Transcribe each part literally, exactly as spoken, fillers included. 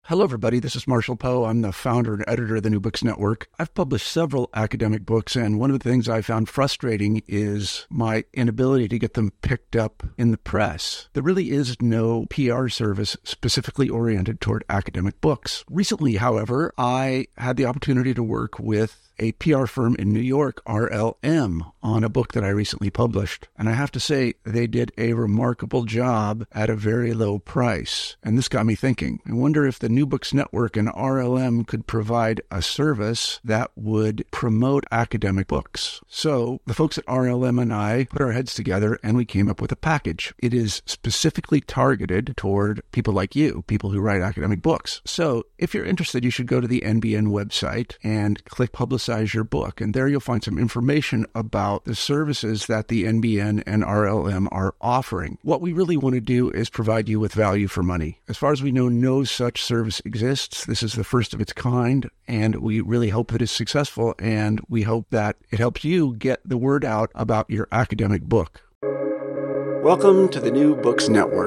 Hello, everybody. This is Marshall Poe. I'm the founder and editor of the New Books Network. I've published several academic books, and one of the things I found frustrating is my inability to get them picked up in the press. There really is no P R service specifically oriented toward academic books. Recently, however, I had the opportunity to work with a P R firm in New York, R L M, on a book that I recently published. And I have to say, they did a remarkable job at a very low price. And this got me thinking. I wonder if the New Books Network and R L M could provide a service that would promote academic books. So the folks at R L M and I put our heads together and we came up with a package. It is specifically targeted toward people like you, people who write academic books. So if you're interested, you should go to the N B N website and click Publicize your book. And there you'll find some information about the services that the N B N and R L M are offering. What we really want to do is provide you with value for money. As far as we know, no such service exists. This is the first of its kind, and we really hope that it's successful, and we hope that it helps you get the word out about your academic book. Welcome to the New Books Network.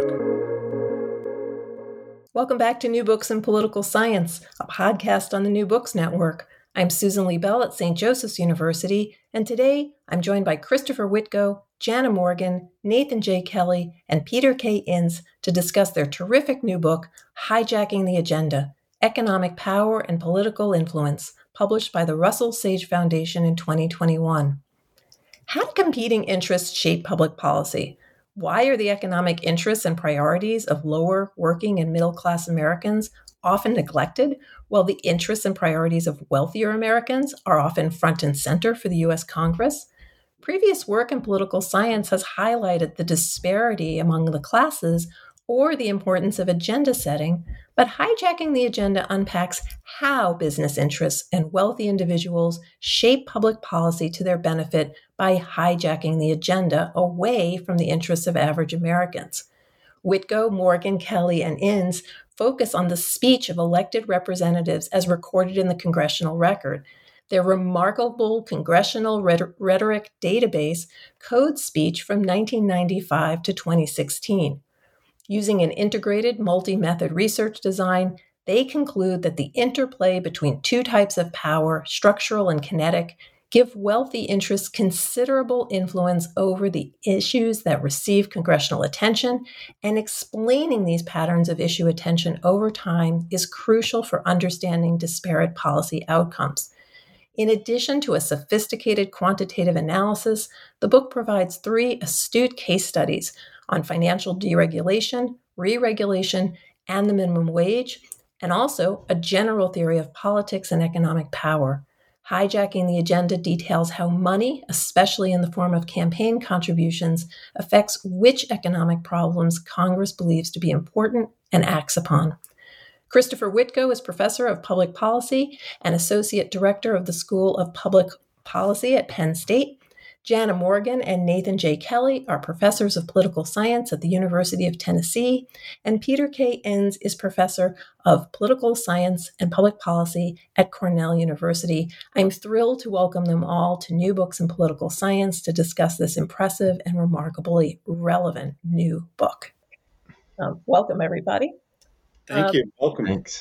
Welcome back to New Books in Political Science, a podcast on the New Books Network. I'm Susan Lee Bell at Saint Joseph's University, and today I'm joined by Christopher Witko, Jana Morgan, Nathan J. Kelly, and Peter K. Inns to discuss their terrific new book, Hijacking the Agenda, Economic Power and Political Influence, published by the Russell Sage Foundation in twenty twenty-one. How do competing interests shape public policy? Why are the economic interests and priorities of lower, working, and middle-class Americans often neglected, while the interests and priorities of wealthier Americans are often front and center for the U S Congress? Previous work in political science has highlighted the disparity among the classes or the importance of agenda setting, but Hijacking the Agenda unpacks how business interests and wealthy individuals shape public policy to their benefit by hijacking the agenda away from the interests of average Americans. Witko, Morgan, Kelly, and Inns focus on the speech of elected representatives as recorded in the congressional record. Their remarkable congressional rhetoric database codes speech from nineteen ninety-five to twenty sixteen. Using an integrated multi-method research design, they conclude that the interplay between two types of power, structural and kinetic, give wealthy interests considerable influence over the issues that receive congressional attention, and explaining these patterns of issue attention over time is crucial for understanding disparate policy outcomes. In addition to a sophisticated quantitative analysis, the book provides three astute case studies on financial deregulation, re-regulation, and the minimum wage, and also a general theory of politics and economic power. Hijacking the Agenda details how money, especially in the form of campaign contributions, affects which economic problems Congress believes to be important and acts upon. Christopher Witko is professor of public policy and associate director of the School of Public Policy at Penn State. Jana Morgan and Nathan J. Kelly are professors of political science at the University of Tennessee, and Peter K. Inns is professor of political science and public policy at Cornell University. I'm thrilled to welcome them all to New Books in Political Science to discuss this impressive and remarkably relevant new book. Um, welcome, everybody. Thank um, you. Welcome. Thanks.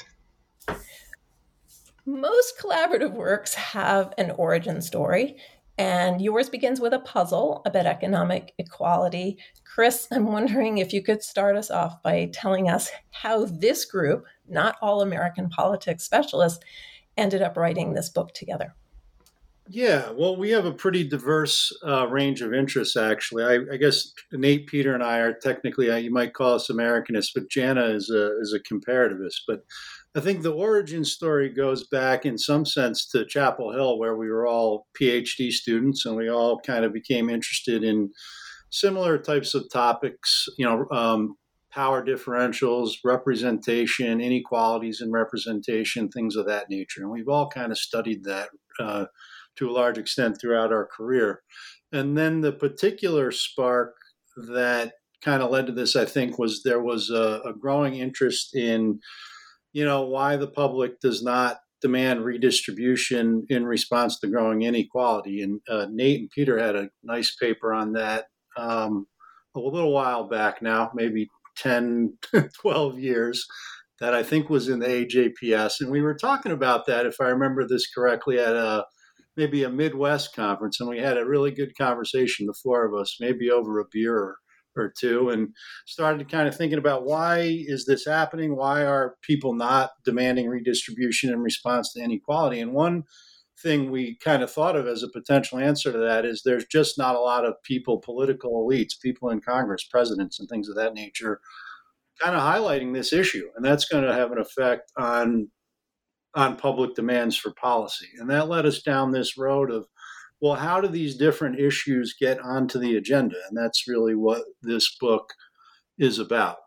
Most collaborative works have an origin story, and yours begins with a puzzle about economic equality. Chris, I'm wondering if you could start us off by telling us how this group, not all American politics specialists, ended up writing this book together. Yeah, well, we have a pretty diverse uh, range of interests, actually. I, I guess Nate, Peter, and I are technically, uh, you might call us Americanists, but Jana is a, is a comparativist. But I think the origin story goes back in some sense to Chapel Hill, where we were all PhD students and we all kind of became interested in similar types of topics, you know, um, power differentials, representation, inequalities in representation, things of that nature. And we've all kind of studied that uh, to a large extent throughout our career. And then the particular spark that kind of led to this, I think, was there was a, a growing interest in, you know, why the public does not demand redistribution in response to growing inequality. And uh, Nate and Peter had a nice paper on that um, a little while back now, maybe ten, twelve years. that I think was in the A J P S. And we were talking about that, if I remember this correctly, at a maybe a Midwest conference. And we had a really good conversation, the four of us, maybe over a beer or, or two, and started kind of thinking about why is this happening? Why are people not demanding redistribution in response to inequality? And one thing we kind of thought of as a potential answer to that is there's just not a lot of people, political elites, people in Congress, presidents, and things of that nature, kind of highlighting this issue. And that's going to have an effect on on public demands for policy. And that led us down this road of, well, how do these different issues get onto the agenda? And that's really what this book is about.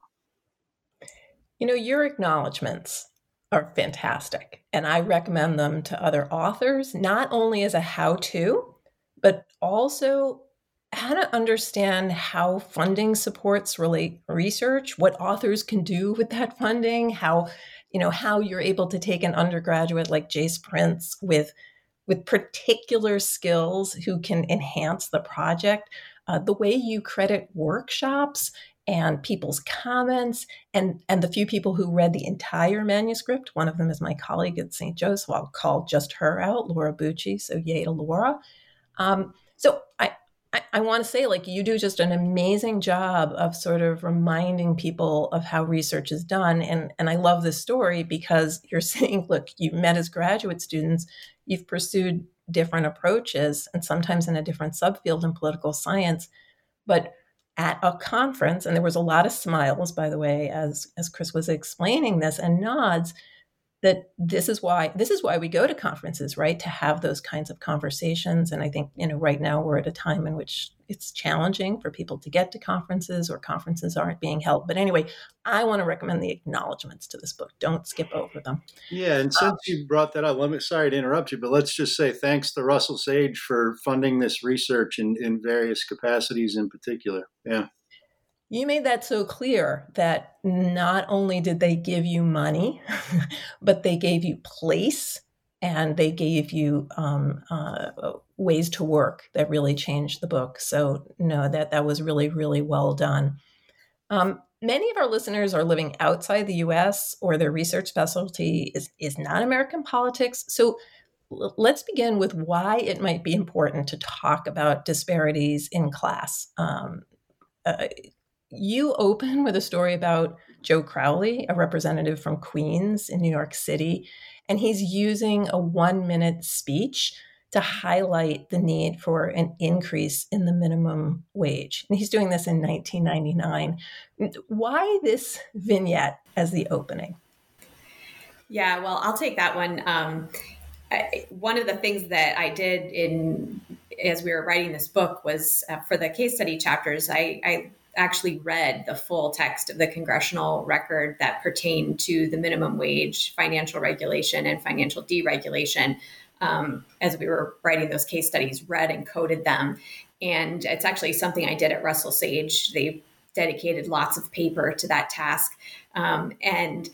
You know, your acknowledgments are fantastic, and I recommend them to other authors, not only as a how-to, but also how to understand how funding supports relate research, what authors can do with that funding, how you know, how you're able to take an undergraduate like Jace Prince with, with particular skills who can enhance the project, uh, the way you credit workshops and people's comments, and, and the few people who read the entire manuscript. One of them is my colleague at Saint Joe's, so I'll call just her out, Laura Bucci, so yay to Laura. Um, so I, I, I want to say, like, you do just an amazing job of sort of reminding people of how research is done. And, and I love this story because you're saying, look, you've met as graduate students, you've pursued different approaches, and sometimes in a different subfield in political science. But at a conference, and there was a lot of smiles, by the way, as, as Chris was explaining this, and nods, that this is why this is why we go to conferences, right? To have those kinds of conversations. And I think, you know, right now we're at a time in which it's challenging for people to get to conferences, or conferences aren't being held. But anyway, I want to recommend the acknowledgments to this book. Don't skip over them. Yeah, and since um, you brought that up, let me sorry to interrupt you, but let's just say thanks to Russell Sage for funding this research in, in various capacities in particular. Yeah. You made that so clear that not only did they give you money, but they gave you place, and they gave you um, uh, ways to work that really changed the book. So no, that, that was really, really well done. Um, many of our listeners are living outside the U S, or their research specialty is, is not American politics. So l- let's begin with why it might be important to talk about disparities in class. Um, uh, You open with a story about Joe Crowley, a representative from Queens in New York City, and he's using a one-minute speech to highlight the need for an increase in the minimum wage. And he's doing this in nineteen ninety-nine. Why this vignette as the opening? Yeah, well, I'll take that one. Um, I, one of the things that I did in as we were writing this book was uh, for the case study chapters, I, I actually read the full text of the congressional record that pertained to the minimum wage, financial regulation, and financial deregulation. Um, as we were writing those case studies, read and coded them. And it's actually something I did at Russell Sage. They dedicated lots of paper to that task. Um, and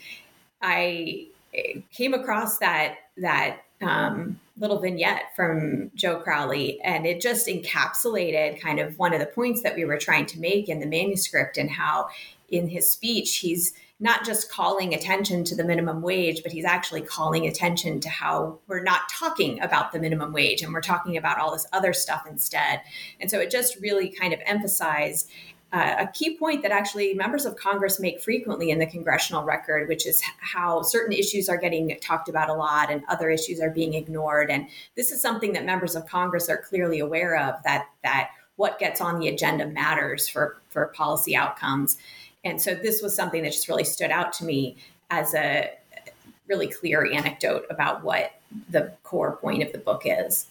I came across that, that um, little vignette from Joe Crowley, and it just encapsulated kind of one of the points that we were trying to make in the manuscript, and how in his speech, he's not just calling attention to the minimum wage, but he's actually calling attention to how we're not talking about the minimum wage, and we're talking about all this other stuff instead. And so it just really kind of emphasized Uh, a key point that actually members of Congress make frequently in the congressional record, which is how certain issues are getting talked about a lot and other issues are being ignored. And this is something that members of Congress are clearly aware of, that that what gets on the agenda matters for, for policy outcomes. And so this was something that just really stood out to me as a really clear anecdote about what the core point of the book is.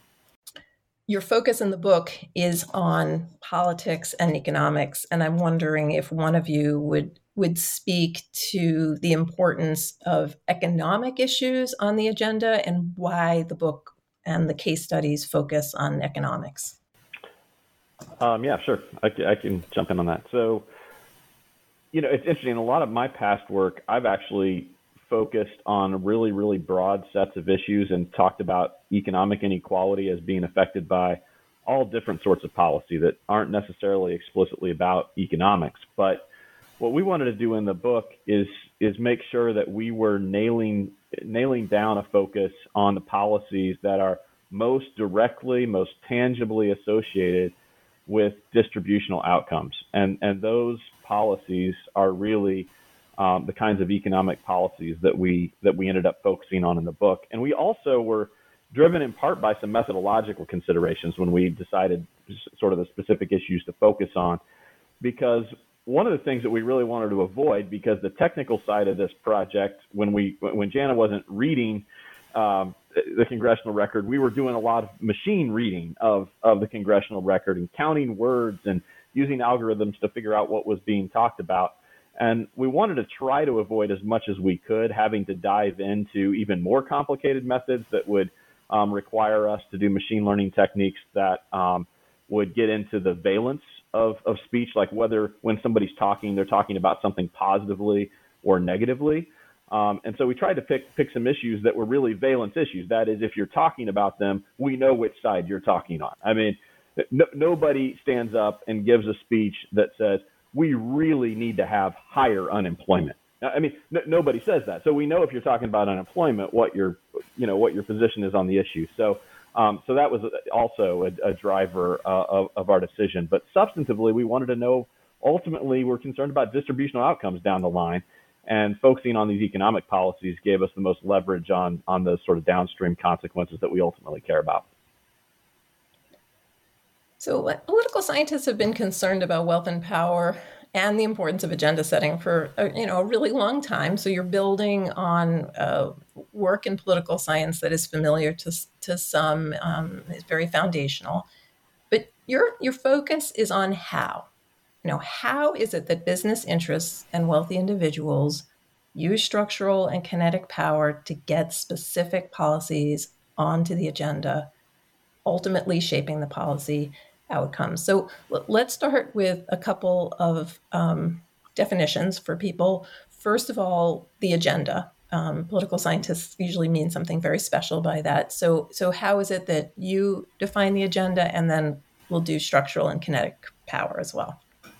Your focus in the book is on politics and economics, and I'm wondering if one of you would would speak to the importance of economic issues on the agenda and why the book and the case studies focus on economics. Um, yeah, sure. I, I can jump in on that. So, you know, it's interesting. In a lot of my past work, I've actually focused on really, really broad sets of issues and talked about economic inequality as being affected by all different sorts of policy that aren't necessarily explicitly about economics. But what we wanted to do in the book is is make sure that we were nailing nailing down a focus on the policies that are most directly, most tangibly associated with distributional outcomes. And and those policies are really um, the kinds of economic policies that we that we ended up focusing on in the book. And we also were driven in part by some methodological considerations when we decided sort of the specific issues to focus on, because one of the things that we really wanted to avoid, because the technical side of this project, when we when Jana wasn't reading um, the congressional record, we were doing a lot of machine reading of, of the congressional record and counting words and using algorithms to figure out what was being talked about. And we wanted to try to avoid as much as we could having to dive into even more complicated methods that would um, require us to do machine learning techniques that um, would get into the valence of, of speech, like whether when somebody's talking, they're talking about something positively or negatively. Um, and so we tried to pick pick some issues that were really valence issues. That is, if you're talking about them, we know which side you're talking on. I mean, no, nobody stands up and gives a speech that says, we really need to have higher unemployment. I mean, no, nobody says that. So we know if you're talking about unemployment, what your, you know, what your position is on the issue. So, um, so that was also a, a driver uh, of, of our decision. But substantively, we wanted to know. Ultimately, we're concerned about distributional outcomes down the line, and focusing on these economic policies gave us the most leverage on on those sort of downstream consequences that we ultimately care about. So, political scientists have been concerned about wealth and power and the importance of agenda setting for a, you know a really long time. So you're building on uh, work in political science that is familiar to to some, um, is very foundational. But your your focus is on how. You know, how is it that business interests and wealthy individuals use structural and kinetic power to get specific policies onto the agenda, ultimately shaping the policy outcomes? So let's start with a couple of um, definitions for people. First of all, the agenda. Um, political scientists usually mean something very special by that. So, so how is it that you define the agenda, and then we'll do structural and kinetic power as well?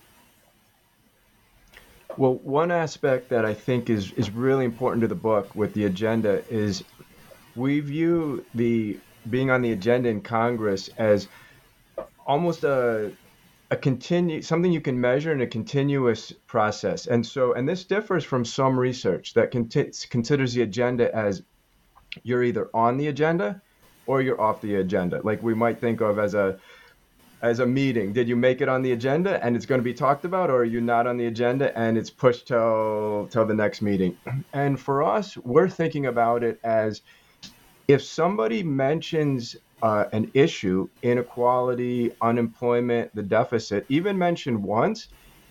Well, one aspect that I think is, is really important to the book with the agenda is we view the being on the agenda in Congress as almost a a continue something you can measure in a continuous process. And so, and this differs from some research that conti- considers the agenda as you're either on the agenda or you're off the agenda. Like we might think of as a as a meeting. Did you make it on the agenda and it's going to be talked about, or are you not on the agenda and it's pushed till till the next meeting? And for us, we're thinking about it as if somebody mentions uh, an issue, inequality, unemployment, the deficit, even mentioned once,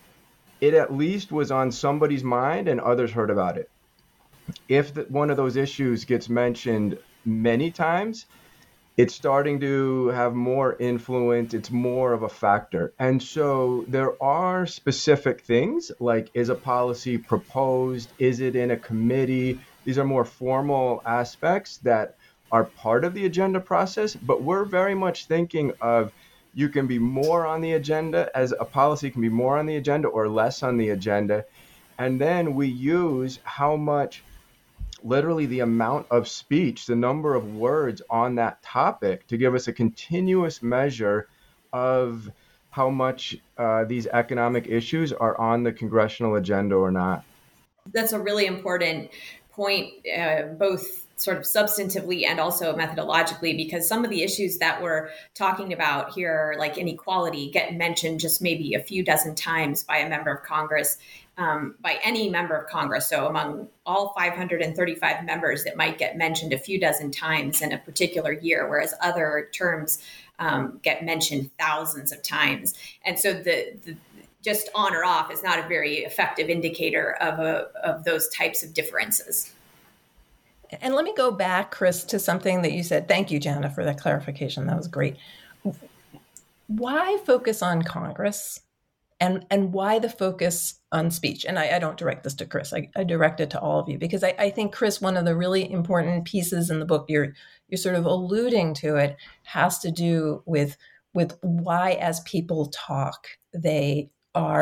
it at least was on somebody's mind and others heard about it. If the, one of those issues gets mentioned many times, it's starting to have more influence. It's more of a factor. And so there are specific things like, is a policy proposed? Is it in a committee? These are more formal aspects that are part of the agenda process, but we're very much thinking of you can be more on the agenda, as a policy can be more on the agenda or less on the agenda. And then we use how much, literally the amount of speech, the number of words on that topic, to give us a continuous measure of how much uh, these economic issues are on the congressional agenda or not. That's a really important point, uh, both sort of substantively and also methodologically, because some of the issues that we're talking about here, like inequality, get mentioned just maybe a few dozen times by a member of Congress, um, by any member of Congress. So among all five hundred thirty-five members, it might get mentioned a few dozen times in a particular year, whereas other terms um, get mentioned thousands of times. And so the, the just on or off is not a very effective indicator of a, of those types of differences. And let me go back, Chris, to something that you said. Thank you, Jana, for that clarification. That was great. Why focus on Congress, and, and why the focus on speech? And I, I don't direct this to Chris. I, I direct it to all of you, because I, I think, Chris, one of the really important pieces in the book, you're you're sort of alluding to it, has to do with, with why, as people talk, they are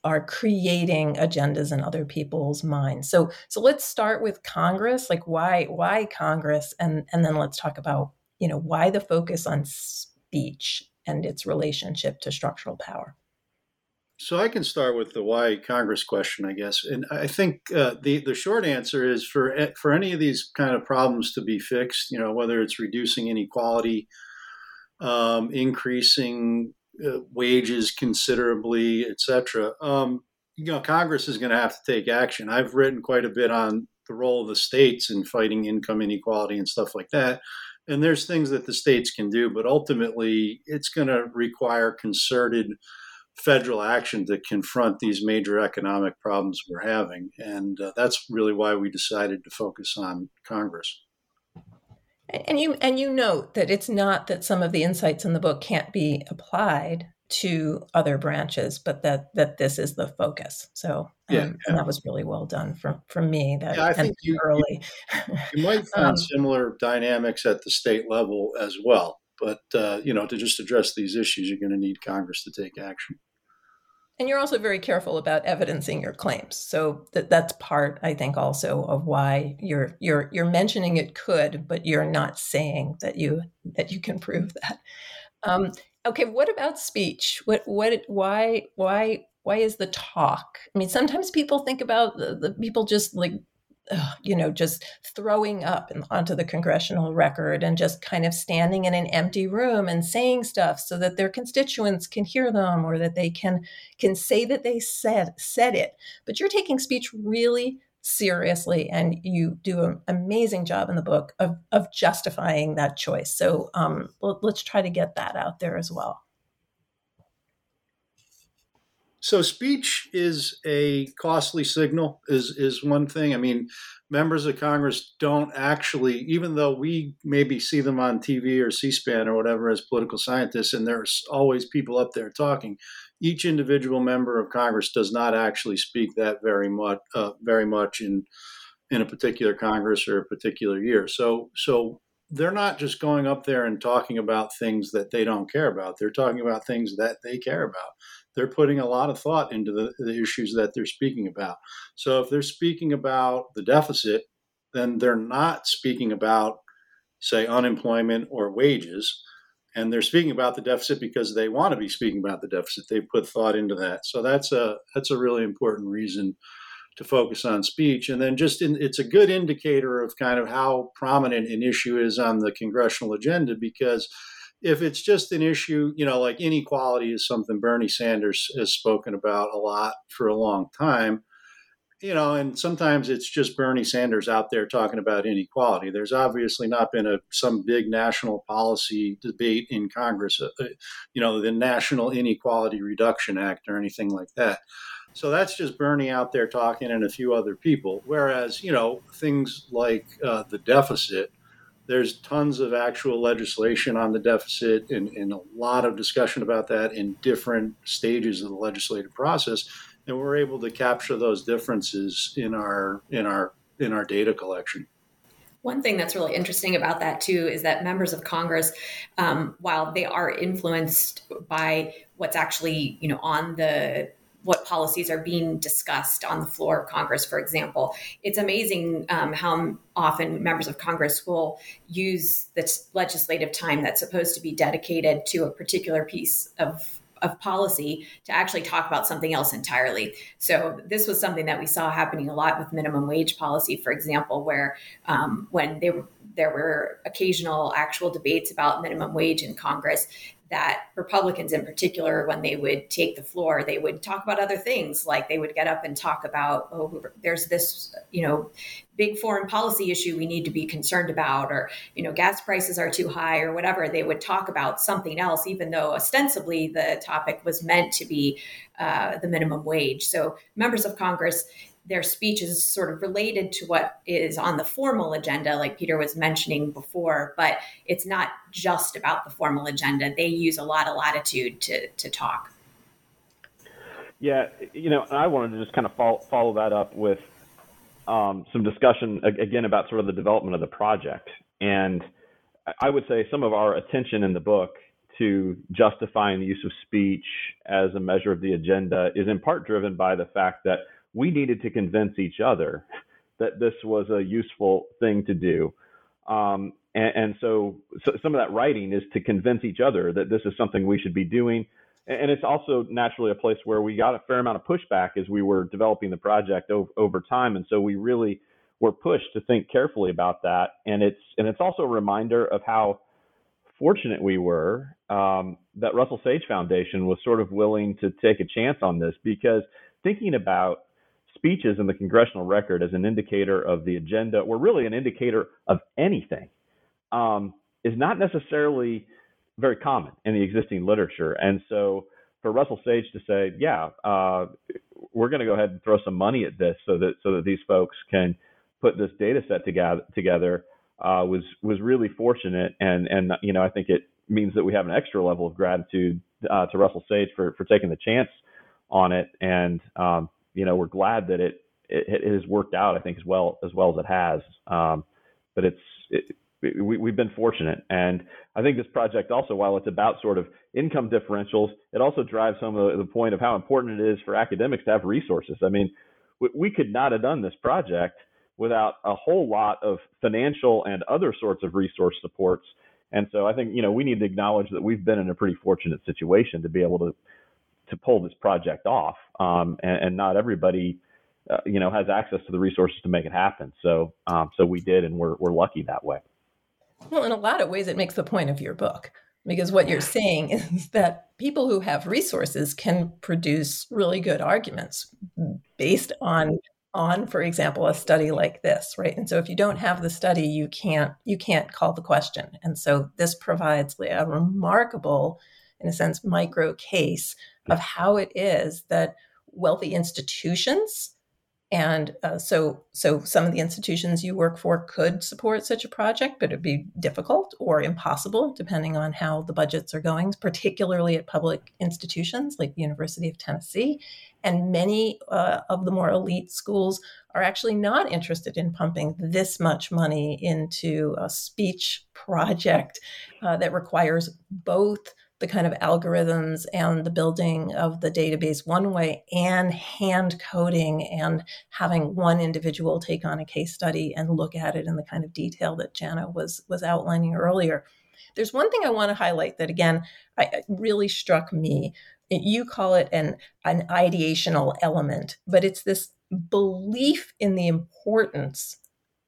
are creating agendas in other people's minds. So so let's start with Congress. Like why why Congress, and and then let's talk about, you know, why the focus on speech and its relationship to structural power. So I can start with the why Congress question, I guess. And I think uh, the the short answer is for for any of these kind of problems to be fixed, you know, whether it's reducing inequality, um, increasing uh, wages considerably, et cetera, um, you know, Congress is going to have to take action. I've written quite a bit on the role of the states in fighting income inequality and stuff like that. And there's things that the states can do, but ultimately it's going to require concerted federal action to confront these major economic problems we're having. And uh, that's really why we decided to focus on Congress. And you and you note that it's not that some of the insights in the book can't be applied to other branches, but that that this is the focus. So um, yeah, yeah. And that was really well done from from me. That yeah, I think you, early. You, you might find um, similar dynamics at the state level as well. But uh, you know, to just address these issues, you're going to need Congress to take action. And you're also very careful about evidencing your claims. So that that's part, I think, also of why you're you're you're mentioning it could, but you're not saying that you that you can prove that. Um, okay, what about speech? What what why why why is the talk? I mean, sometimes people think about the, the people just like uh, you know, just throwing up in, onto the congressional record and just kind of standing in an empty room and saying stuff so that their constituents can hear them or that they can can say that they said said it. But you're taking speech really seriously, and you do an amazing job in the book of of justifying that choice. So um, let, let's try to get that out there as well. So speech is a costly signal is, is one thing. I mean, members of Congress don't actually, even though we maybe see them on T V or C-SPAN or whatever as political scientists, and there's always people up there talking, each individual member of Congress does not actually speak that very much, uh, very much in in a particular Congress or a particular year. So, so they're not just going up there and talking about things that they don't care about. They're talking about things that they care about. They're putting a lot of thought into the, the issues that they're speaking about. So if they're speaking about the deficit, then they're not speaking about, say, unemployment or wages. And they're speaking about the deficit because they want to be speaking about the deficit. They put thought into that. So that's a that's a really important reason to focus on speech. And then just in, it's a good indicator of kind of how prominent an issue is on the congressional agenda, because if it's just an issue, you know, like inequality is something Bernie Sanders has spoken about a lot for a long time, you know, and sometimes it's just Bernie Sanders out there talking about inequality. There's obviously not been a some big national policy debate in Congress, uh, you know, the National Inequality Reduction Act or anything like that. So that's just Bernie out there talking and a few other people. Whereas, you know, things like uh, the deficit, there's tons of actual legislation on the deficit and, and a lot of discussion about that in different stages of the legislative process. And we're able to capture those differences in our in our in our data collection. One thing that's really interesting about that, too, is that members of Congress, um, while they are influenced by what's actually, you know, on the what policies are being discussed on the floor of Congress, for example. It's amazing um, how often members of Congress will use the legislative time that's supposed to be dedicated to a particular piece of, of policy to actually talk about something else entirely. So this was something that we saw happening a lot with minimum wage policy, for example, where um, when they were, there were occasional actual debates about minimum wage in Congress, that Republicans in particular, when they would take the floor, they would talk about other things. Like they would get up and talk about, oh, there's this, you know, big foreign policy issue we need to be concerned about, or, you know, gas prices are too high or whatever. They would talk about something else, even though ostensibly the topic was meant to be uh, the minimum wage. So members of Congress, their speech is sort of related to what is on the formal agenda, like Peter was mentioning before, but it's not just about the formal agenda. They use a lot of latitude to, to talk. Yeah, you know, I wanted to just kind of follow, follow that up with um, some discussion, again, about sort of the development of the project. And I would say some of our attention in the book to justifying the use of speech as a measure of the agenda is in part driven by the fact that we needed to convince each other that this was a useful thing to do. Um, and, and so, so some of that writing is to convince each other that this is something we should be doing. And it's also naturally a place where we got a fair amount of pushback as we were developing the project over, over time. And so we really were pushed to think carefully about that. And it's and it's also a reminder of how fortunate we were um, that Russell Sage Foundation was sort of willing to take a chance on this, because thinking about speeches in the congressional record as an indicator of the agenda, or really an indicator of anything, um, is not necessarily very common in the existing literature. And so for Russell Sage to say, yeah, uh, we're going to go ahead and throw some money at this so that so that these folks can put this data set together, together uh, was was really fortunate. And, and you know, I think it means that we have an extra level of gratitude uh, to Russell Sage for, for taking the chance on it. And, um, you know, we're glad that it, it, it has worked out, I think, as well as well as it has. Um, but it's it, we, we've been fortunate. And I think this project also, while it's about sort of income differentials, it also drives home the, the point of how important it is for academics to have resources. I mean, we, we could not have done this project without a whole lot of financial and other sorts of resource supports. And so I think, you know, we need to acknowledge that we've been in a pretty fortunate situation to be able to to pull this project off. Um, and, and not everybody, uh, you know, has access to the resources to make it happen. So um, so we did, and we're we're lucky that way. Well, in a lot of ways, it makes the point of your book, because what you're saying is that people who have resources can produce really good arguments based on, on, for example, a study like this, right? And so if you don't have the study, you can't you can't call the question. And so this provides a remarkable, in a sense, micro case of how it is that wealthy institutions, and uh, so so some of the institutions you work for could support such a project, but it'd be difficult or impossible depending on how the budgets are going, particularly at public institutions like the University of Tennessee. And many uh, of the more elite schools are actually not interested in pumping this much money into a speech project uh, that requires both the kind of algorithms and the building of the database one way, and hand coding and having one individual take on a case study and look at it in the kind of detail that Jana was, was outlining earlier. There's one thing I want to highlight that, again, I, really struck me. You call it an, an ideational element, but it's this belief in the importance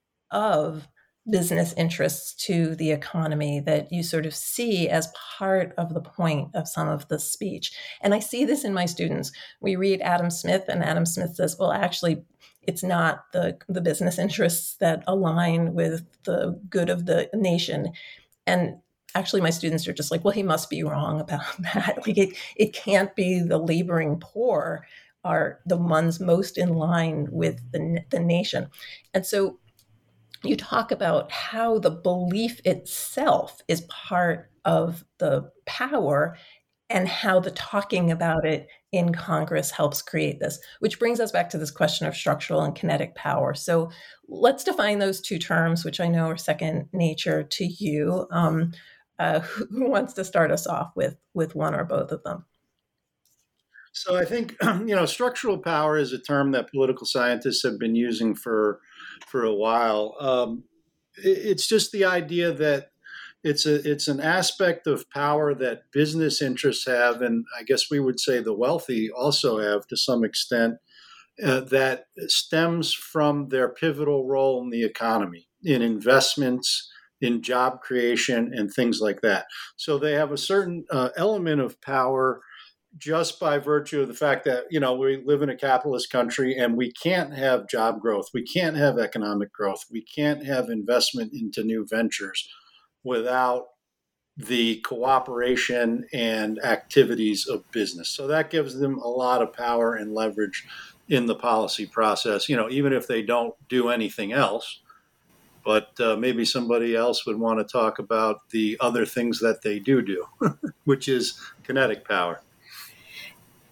of business interests to the economy that you sort of see as part of the point of some of the speech. And I see this in my students. We read Adam Smith, and Adam Smith says, well, actually, it's not the, the business interests that align with the good of the nation. And actually, my students are just like, well, he must be wrong about that. Like it, it can't be the laboring poor are the ones most in line with the, the nation. And so you talk about how the belief itself is part of the power, and how the talking about it in Congress helps create this, which brings us back to this question of structural and kinetic power. So let's define those two terms, which I know are second nature to you. Um, uh, who, who wants to start us off with, with one or both of them? So I think, you know, structural power is a term that political scientists have been using for for a while. Um, it's just the idea that it's a it's an aspect of power that business interests have, and I guess we would say the wealthy also have to some extent, uh, that stems from their pivotal role in the economy, in investments, in job creation, and things like that. So they have a certain uh, element of power just by virtue of the fact that, you know, we live in a capitalist country and we can't have job growth. We can't have economic growth. We can't have investment into new ventures without the cooperation and activities of business. So that gives them a lot of power and leverage in the policy process, you know, even if they don't do anything else. But uh, maybe somebody else would want to talk about the other things that they do do, which is kinetic power.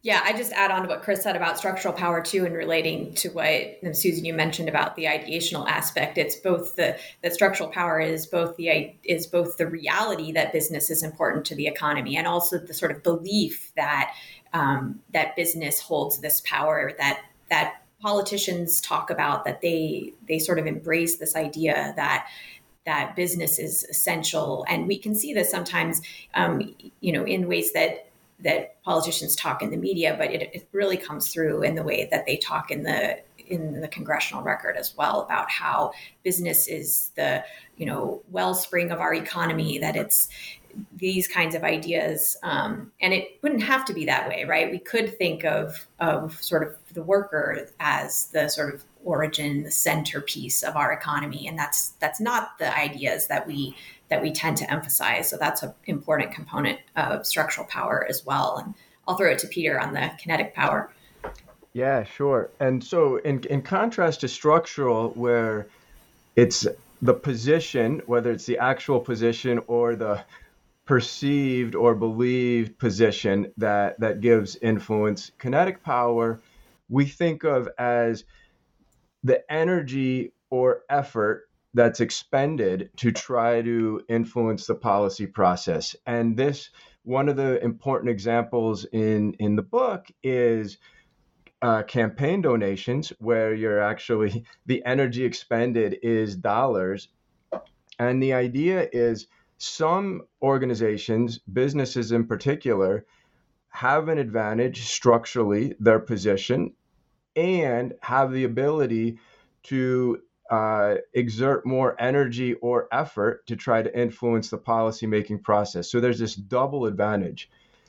Yeah, I just add on to what Chris said about structural power too, and relating to what and Susan you mentioned about the ideational aspect. It's both the that structural power is both the is both the reality that business is important to the economy, and also the sort of belief that um, that business holds this power, that that politicians talk about, that they they sort of embrace this idea that that business is essential, and we can see this sometimes, um, you know, in ways that. that politicians talk in the media, but it, it really comes through in the way that they talk in the in the congressional record as well, about how business is the, you know, wellspring of our economy, that it's these kinds of ideas. Um, and it wouldn't have to be that way, right? We could think of, of sort of the worker as the sort of origin, the centerpiece of our economy. And that's that's not the ideas that we that we tend to emphasize. So that's an important component of structural power as well. And I'll throw it to Peter on the kinetic power. Yeah, sure. And so in, in contrast to structural, where it's the position, whether it's the actual position or the perceived or believed position that, that gives influence, kinetic power we think of as the energy or effort that's expended to try to influence the policy process. And this, one of the important examples in, in the book is uh, campaign donations, where you're actually, the energy expended is dollars. And the idea is some organizations, businesses in particular, have an advantage structurally, their position, and have the ability to uh, exert more energy or effort to try to influence the policymaking process. So there's this double advantage.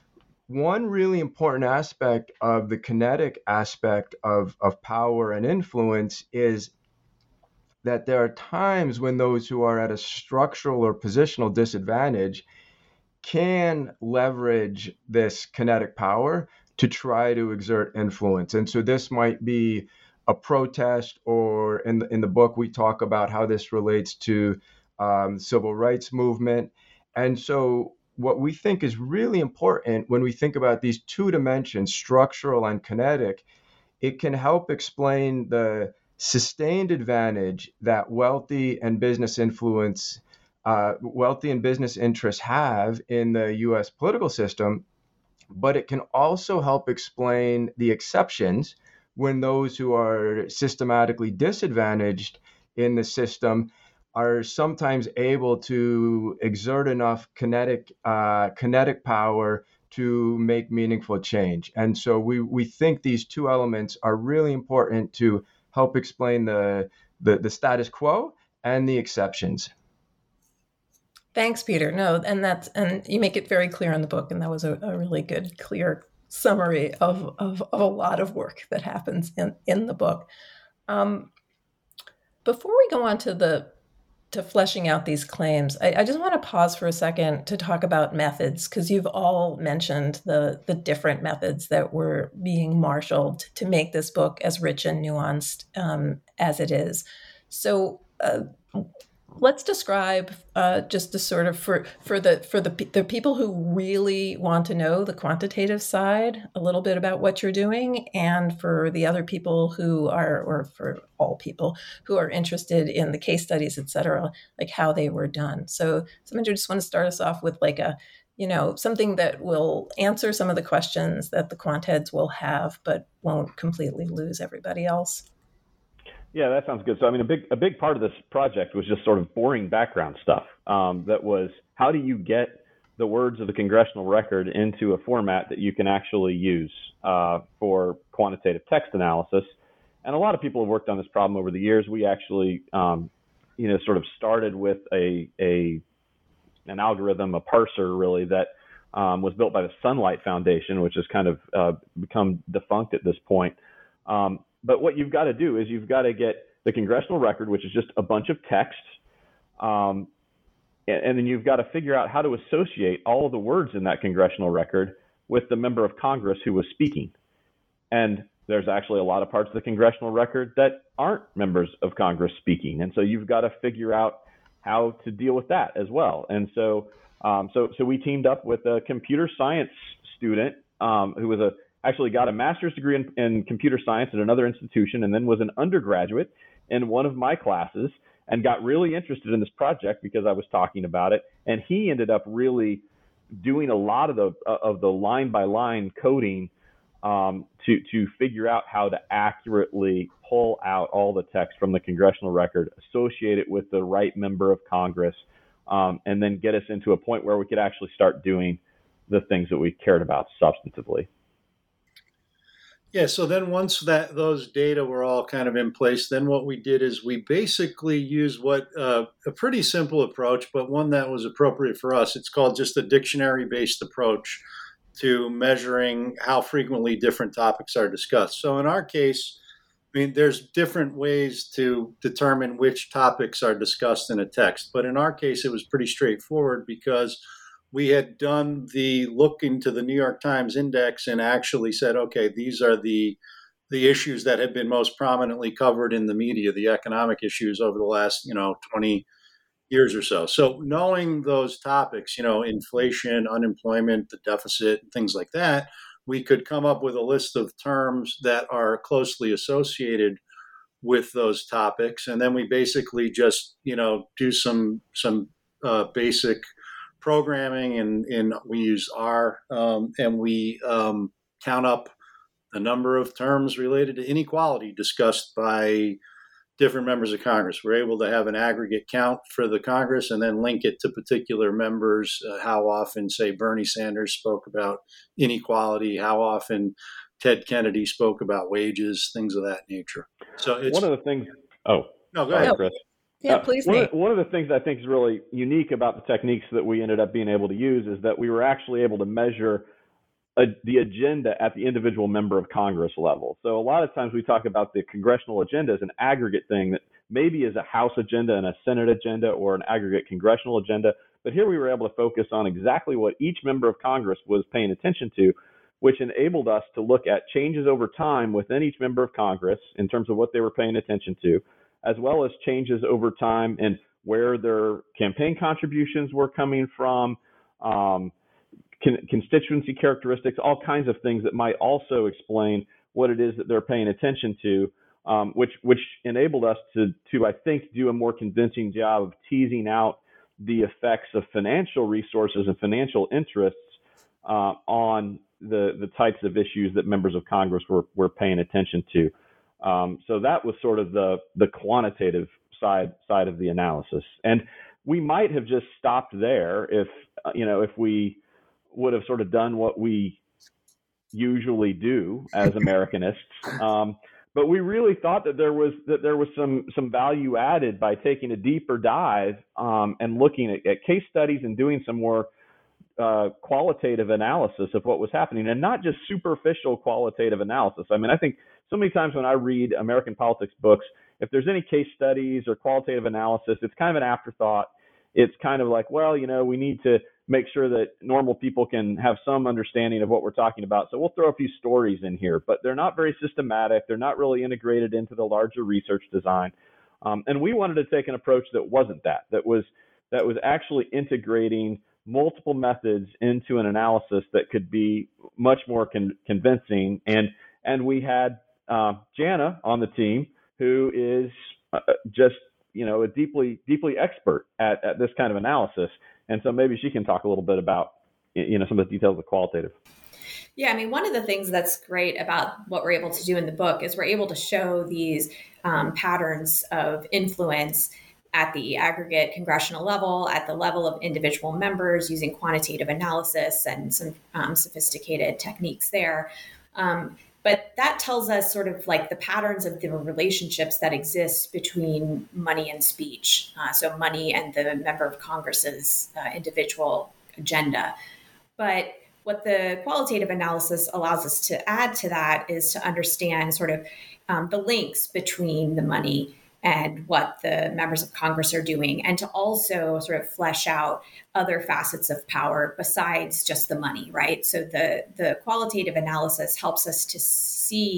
One really important aspect of the kinetic aspect of, of power and influence is that there are times when those who are at a structural or positional disadvantage can leverage this kinetic power to try to exert influence. And so this might be a protest, or in the, in the book, we talk about how this relates to um, civil rights movement. And so what we think is really important when we think about these two dimensions, structural and kinetic, it can help explain the sustained advantage that wealthy and business influence, uh, wealthy and business interests have in the U S political system, but it can also help explain the exceptions when those who are systematically disadvantaged in the system are sometimes able to exert enough kinetic uh, kinetic power to make meaningful change. And so we, we think these two elements are really important to help explain the, the, the status quo and the exceptions. Thanks, Peter. No, and that's and you make it very clear in the book, and that was a, a really good, clear summary of, of, of a lot of work that happens in, in the book. Um, before we go on to the to fleshing out these claims, I, I just want to pause for a second to talk about methods, because you've all mentioned the the different methods that were being marshaled to make this book as rich and nuanced um, as it is. So uh, let's describe uh, just to sort of for for the for the the people who really want to know the quantitative side, a little bit about what you're doing, and for the other people who are, or for all people who are interested in the case studies, et cetera, like how they were done. So somebody just want to start us off with like a, you know, something that will answer some of the questions that the quant heads will have, but won't completely lose everybody else. Yeah, that sounds good. So, I mean, a big a big part of this project was just sort of boring background stuff. Um, that was, how do you get the words of the congressional record into a format that you can actually use uh, for quantitative text analysis? And a lot of people have worked on this problem over the years. We actually, um, you know, sort of started with a a an algorithm, a parser, really, that um, was built by the Sunlight Foundation, which has kind of uh, become defunct at this point. Um, But what you've got to do is you've got to get the congressional record, which is just a bunch of text, um, and, and then you've got to figure out how to associate all of the words in that congressional record with the member of Congress who was speaking. And there's actually a lot of parts of the congressional record that aren't members of Congress speaking, and so you've got to figure out how to deal with that as well. And so, um, so, so we teamed up with a computer science student um, who was a actually got a master's degree in, in computer science at another institution, and then was an undergraduate in one of my classes, and got really interested in this project because I was talking about it. And he ended up really doing a lot of the of the line by line coding um, to to figure out how to accurately pull out all the text from the congressional record, associate it with the right member of Congress, um, and then get us into a point where we could actually start doing the things that we cared about substantively. Yeah, so then once that those data were all kind of in place, then what we did is we basically used what uh, a pretty simple approach, but one that was appropriate for us. It's called just a dictionary-based approach to measuring how frequently different topics are discussed. So in our case, I mean, there's different ways to determine which topics are discussed in a text, but in our case, it was pretty straightforward because we had done the look into the New York Times Index and actually said, okay, these are the the issues that have been most prominently covered in the media, the economic issues over the last, you know, twenty years or so. So knowing those topics, you know, inflation, unemployment, the deficit, things like that, we could come up with a list of terms that are closely associated with those topics. And then we basically just, you know, do some some uh, basic programming, and, and we use R, um, and we um, count up the number of terms related to inequality discussed by different members of Congress. We're able to have an aggregate count for the Congress and then link it to particular members, uh, how often, say, Bernie Sanders spoke about inequality, how often Ted Kennedy spoke about wages, things of that nature. So it's one of the things. Oh, no, go sorry, ahead, Chris. Yeah, Uh, please, one, Nate. of, one of the things I think is really unique about the techniques that we ended up being able to use is that we were actually able to measure a, the agenda at the individual member of Congress level. So a lot of times we talk about the congressional agenda as an aggregate thing that maybe is a House agenda and a Senate agenda or an aggregate congressional agenda. But here we were able to focus on exactly what each member of Congress was paying attention to, which enabled us to look at changes over time within each member of Congress in terms of what they were paying attention to, as well as changes over time in where their campaign contributions were coming from, um, con- constituency characteristics, all kinds of things that might also explain what it is that they're paying attention to, um, which which enabled us to, to, I think, do a more convincing job of teasing out the effects of financial resources and financial interests uh, on the, the types of issues that members of Congress were, were paying attention to. Um, so that was sort of the the quantitative side side of the analysis, and we might have just stopped there if you know if we would have sort of done what we usually do as Americanists. Um, but we really thought that there was that there was some some value added by taking a deeper dive um, and looking at, at case studies and doing some more uh, qualitative analysis of what was happening, and not just superficial qualitative analysis. I mean, I think so many times when I read American politics books, if there's any case studies or qualitative analysis, it's kind of an afterthought. It's kind of like, well, you know, we need to make sure that normal people can have some understanding of what we're talking about. So we'll throw a few stories in here, but they're not very systematic. They're not really integrated into the larger research design. Um, and we wanted to take an approach that wasn't that, that was that was actually integrating multiple methods into an analysis that could be much more con- convincing. And and we had uh, Jana on the team, who is uh, just, you know, a deeply, deeply expert at, at this kind of analysis. And so maybe she can talk a little bit about, you know, some of the details of the qualitative. Yeah, I mean, one of the things that's great about what we're able to do in the book is we're able to show these um, patterns of influence at the aggregate congressional level, at the level of individual members, using quantitative analysis and some um, sophisticated techniques there. Um, But that tells us sort of like the patterns of the relationships that exist between money and speech. Uh, so money and the member of Congress's uh, individual agenda. But what the qualitative analysis allows us to add to that is to understand sort of um, the links between the money and what the members of Congress are doing, and to also sort of flesh out other facets of power besides just the money, right? So the, the qualitative analysis helps us to see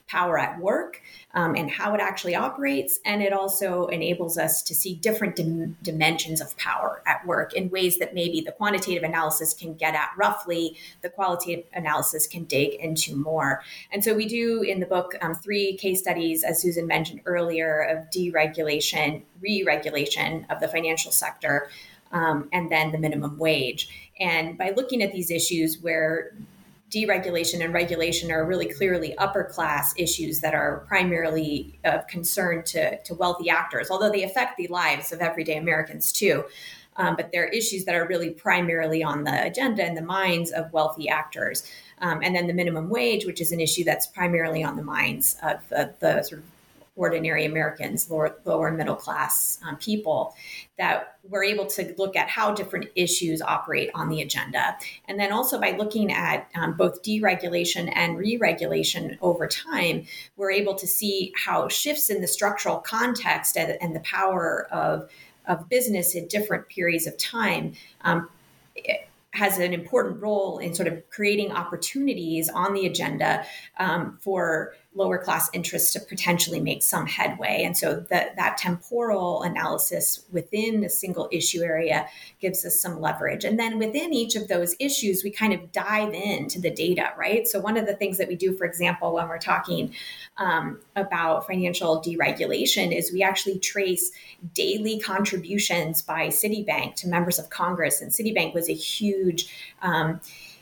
power at work um, and how it actually operates. And it also enables us to see different dim- dimensions of power at work in ways that maybe the quantitative analysis can get at roughly, the qualitative analysis can dig into more. And so we do in the book um, three case studies, as Susan mentioned earlier, of deregulation, re-regulation of the financial sector, um, and then the minimum wage. And by looking at these issues where deregulation and regulation are really clearly upper class issues that are primarily of concern to, to wealthy actors, although they affect the lives of everyday Americans too. Um, but they're issues that are really primarily on the agenda and the minds of wealthy actors. Um, and then the minimum wage, which is an issue that's primarily on the minds of the, the sort of ordinary Americans, lower, lower middle class um, people, that we're able to look at how different issues operate on the agenda. And then also by looking at um, both deregulation and re-regulation over time, we're able to see how shifts in the structural context and, and the power of, of business at different periods of time um, has an important role in sort of creating opportunities on the agenda um, for lower class interests to potentially make some headway. And so that, that temporal analysis within a single issue area gives us some leverage. And then within each of those issues, we kind of dive into the data, right? So one of the things that we do, for example, when we're talking um, about financial deregulation is we actually trace daily contributions by Citibank to members of Congress. And Citibank was a huge um,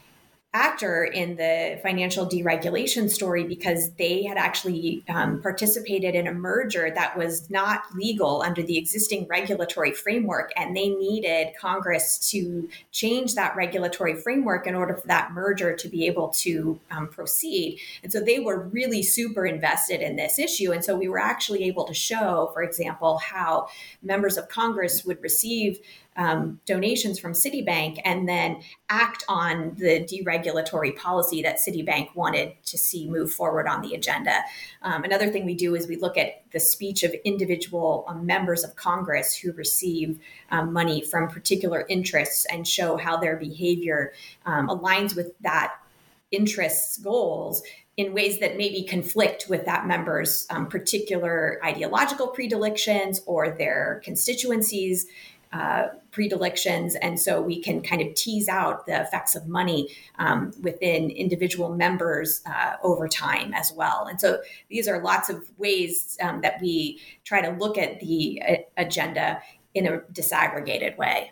actor in the financial deregulation story because they had actually um, participated in a merger that was not legal under the existing regulatory framework. And they needed Congress to change that regulatory framework in order for that merger to be able to um, proceed. And so they were really super invested in this issue. And so we were actually able to show, for example, how members of Congress would receive Um, donations from Citibank and then act on the deregulatory policy that Citibank wanted to see move forward on the agenda. Um, another thing we do is we look at the speech of individual um, members of Congress who receive um, money from particular interests and show how their behavior um, aligns with that interests goals in ways that maybe conflict with that member's um, particular ideological predilections or their constituencies' Uh, predilections. And so we can kind of tease out the effects of money um, within individual members uh, over time as well. And so these are lots of ways um, that we try to look at the uh, agenda in a disaggregated way.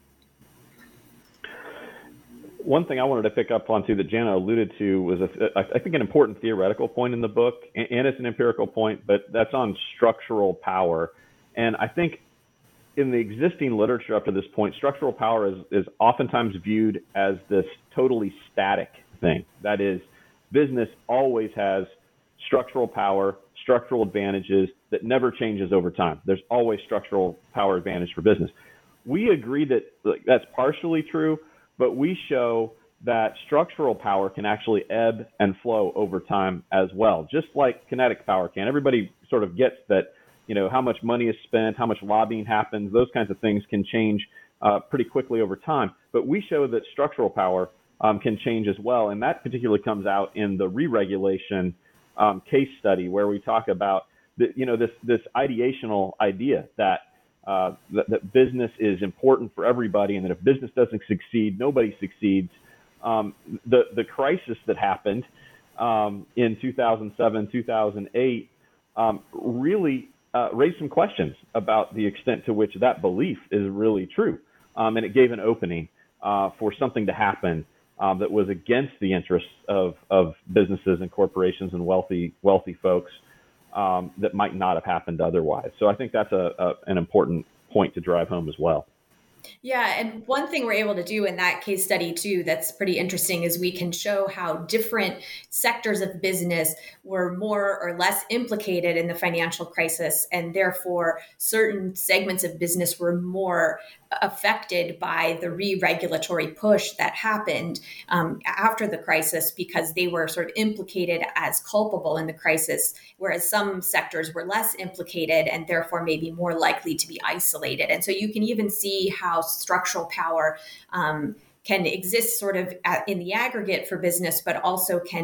One thing I wanted to pick up on too that Jana alluded to was, a, I think, an important theoretical point in the book, and it's an empirical point, but that's on structural power. And I think in the existing literature up to this point, structural power is, is oftentimes viewed as this totally static thing. That is, business always has structural power, structural advantages that never changes over time. There's always structural power advantage for business. We agree that like, that's partially true, but we show that structural power can actually ebb and flow over time as well, just like kinetic power can. Everybody sort of gets that, you know, how much money is spent, how much lobbying happens, those kinds of things can change uh, pretty quickly over time. But we show that structural power um, can change as well. And that particularly comes out in the re-regulation um, case study, where we talk about, the, you know, this, this ideational idea that, uh, that, that business is important for everybody, and that if business doesn't succeed, nobody succeeds. Um, the, the crisis that happened um, in two thousand seven, two thousand eight um, really Uh, raised some questions about the extent to which that belief is really true. Um, and it gave an opening uh, for something to happen um, that was against the interests of, of businesses and corporations and wealthy wealthy folks um, that might not have happened otherwise. So I think that's a, a, an important point to drive home as well. Yeah, and one thing we're able to do in that case study too that's pretty interesting is we can show how different sectors of business were more or less implicated in the financial crisis, and therefore certain segments of business were more affected by the re-regulatory push that happened um, after the crisis, because they were sort of implicated as culpable in the crisis, whereas some sectors were less implicated and therefore maybe more likely to be isolated. And so you can even see how structural power um, can exist sort of at, in the aggregate for business, but also can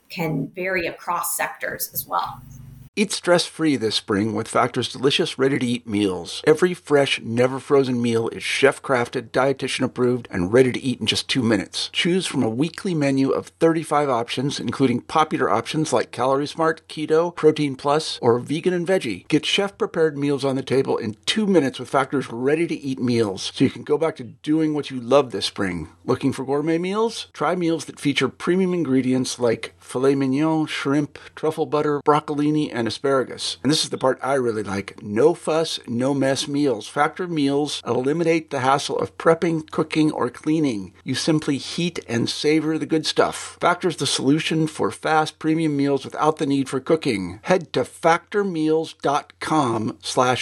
can vary across sectors as well. Eat stress-free this spring with Factor's delicious, ready-to-eat meals. Every fresh, never-frozen meal is chef-crafted, dietitian-approved, and ready to eat in just two minutes. Choose from a weekly menu of thirty-five options, including popular options like Calorie Smart, Keto, Protein Plus, or Vegan and Veggie. Get chef-prepared meals on the table in two minutes with Factor's ready-to-eat meals, so you can go back to doing what you love this spring. Looking for gourmet meals? Try meals that feature premium ingredients like filet mignon, shrimp, truffle butter, broccolini, and asparagus. And this is the part I really like. No fuss, no mess meals. Factor meals eliminate the hassle of prepping, cooking, or cleaning. You simply heat and savor the good stuff. Factor's the solution for fast premium meals without the need for cooking. Head to factormeals.com slash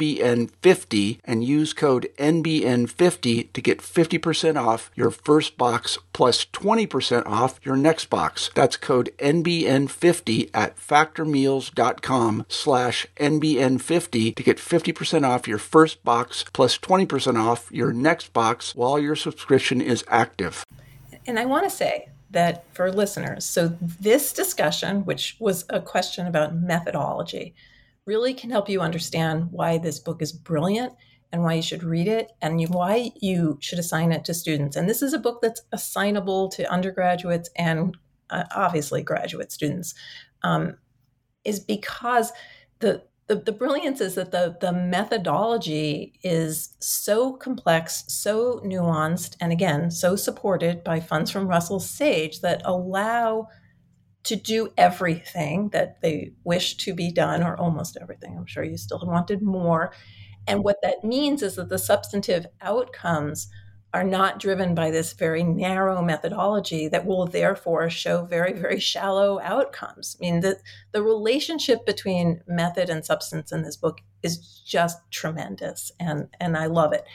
NBN50 and use code N B N fifty to get fifty percent off your first box plus twenty percent off your next box. That's code N B N fifty at factormeals.com slash N B N fifty to get fifty percent off your first box plus twenty percent off your next box while your subscription is active. And I want to say that for listeners, so this discussion, which was a question about methodology, really can help you understand why this book is brilliant and why you should read it and why you should assign it to students. And this is a book that's assignable to undergraduates and uh, obviously graduate students. Um, is because the, the the brilliance is that the the methodology is so complex, so nuanced, and again, so supported by funds from Russell Sage that allow to do everything that they wish to be done, or almost everything. I'm sure you still wanted more. And what that means is that the substantive outcomes are not driven by this very narrow methodology that will therefore show very, very shallow outcomes. I mean, the, the relationship between method and substance in this book is just tremendous, and, and I love it.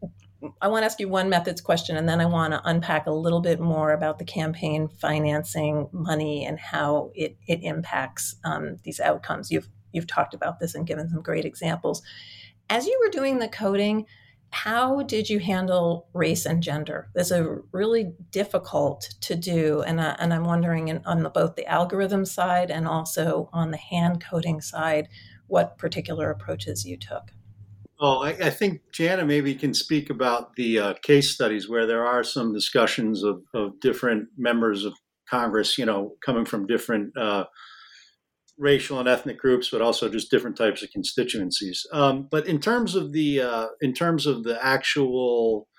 I want to ask you one methods question, and then I want to unpack a little bit more about the campaign financing money and how it, it impacts um, these outcomes. You've, you've talked about this and given some great examples. As you were doing the coding, how did you handle race and gender? This is really difficult to do, and, uh, and I'm wondering in, on the, both the algorithm side and also on the hand coding side, what particular approaches you took. Oh, I, I think Jana maybe can speak about the uh, case studies where there are some discussions of, of different members of Congress, you know, coming from different uh, racial and ethnic groups, but also just different types of constituencies. Um, but in terms of the uh, in terms of the actual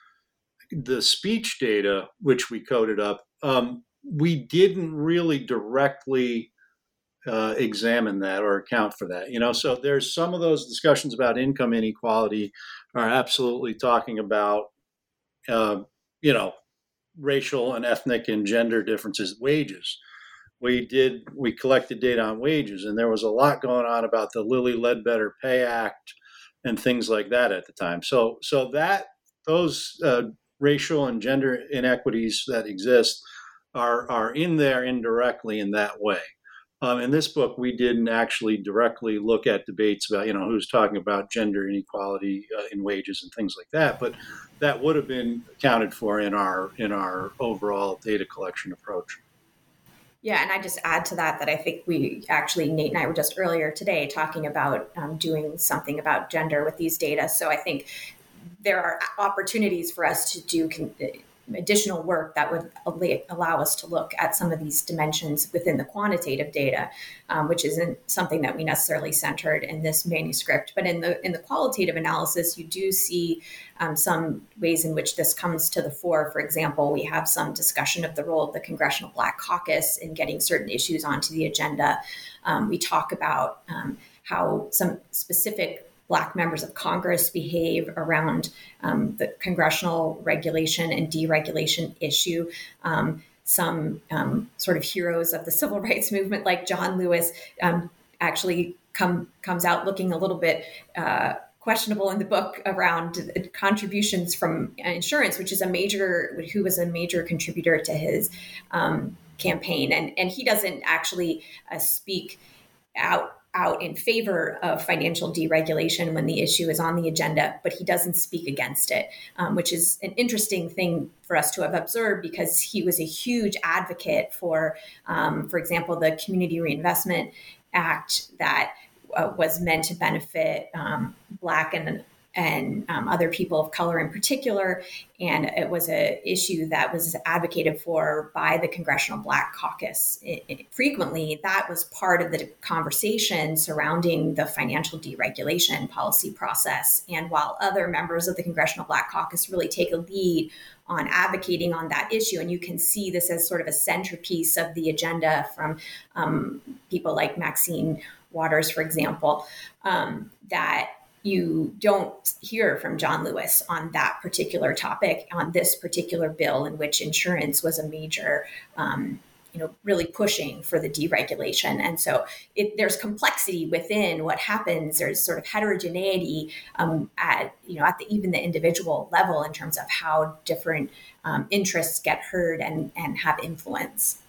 the speech data, which we coded up, um, we didn't really directly uh, examine that or account for that. You know, so there's some of those discussions about income inequality are absolutely talking about uh, you know racial and ethnic and gender differences, wages. We did, we collected data on wages, and there was a lot going on about the Lilly Ledbetter Pay Act and things like that at the time. So, so that those uh, racial and gender inequities that exist are are in there indirectly in that way. Um, in this book, we didn't actually directly look at debates about, you know, who's talking about gender inequality uh, in wages and things like that, but that would have been accounted for in our in our overall data collection approach. Yeah, and I just add to that that I think we actually, Nate and I were just earlier today talking about um, doing something about gender with these data. So I think there are opportunities for us to do con- additional work that would allow us to look at some of these dimensions within the quantitative data, um, which isn't something that we necessarily centered in this manuscript. But in the in the qualitative analysis, you do see um, some ways in which this comes to the fore. For example, we have some discussion of the role of the Congressional Black Caucus in getting certain issues onto the agenda. Um, we talk about um, how some specific Black members of Congress behave around um, the congressional regulation and deregulation issue. Um, some um, sort of heroes of the civil rights movement, like John Lewis, um, actually come comes out looking a little bit uh, questionable in the book around contributions from insurance, which is a major, who was a major contributor to his um, campaign, and and he doesn't actually uh, speak out out in favor of financial deregulation when the issue is on the agenda, but he doesn't speak against it, um, which is an interesting thing for us to have observed because he was a huge advocate for, um, for example, the Community Reinvestment Act that uh, was meant to benefit um, Black and and um, other people of color in particular. And it was an issue that was advocated for by the Congressional Black Caucus. It, it, frequently, that was part of the conversation surrounding the financial deregulation policy process. And while other members of the Congressional Black Caucus really take a lead on advocating on that issue, and you can see this as sort of a centerpiece of the agenda from um, people like Maxine Waters, for example, um, that you don't hear from John Lewis on that particular topic, on this particular bill in which insurance was a major, um, you know, really pushing for the deregulation. And so it, there's complexity within what happens. There's sort of heterogeneity um, at, you know, at the, even the individual level in terms of how different um, interests get heard and, and have influence.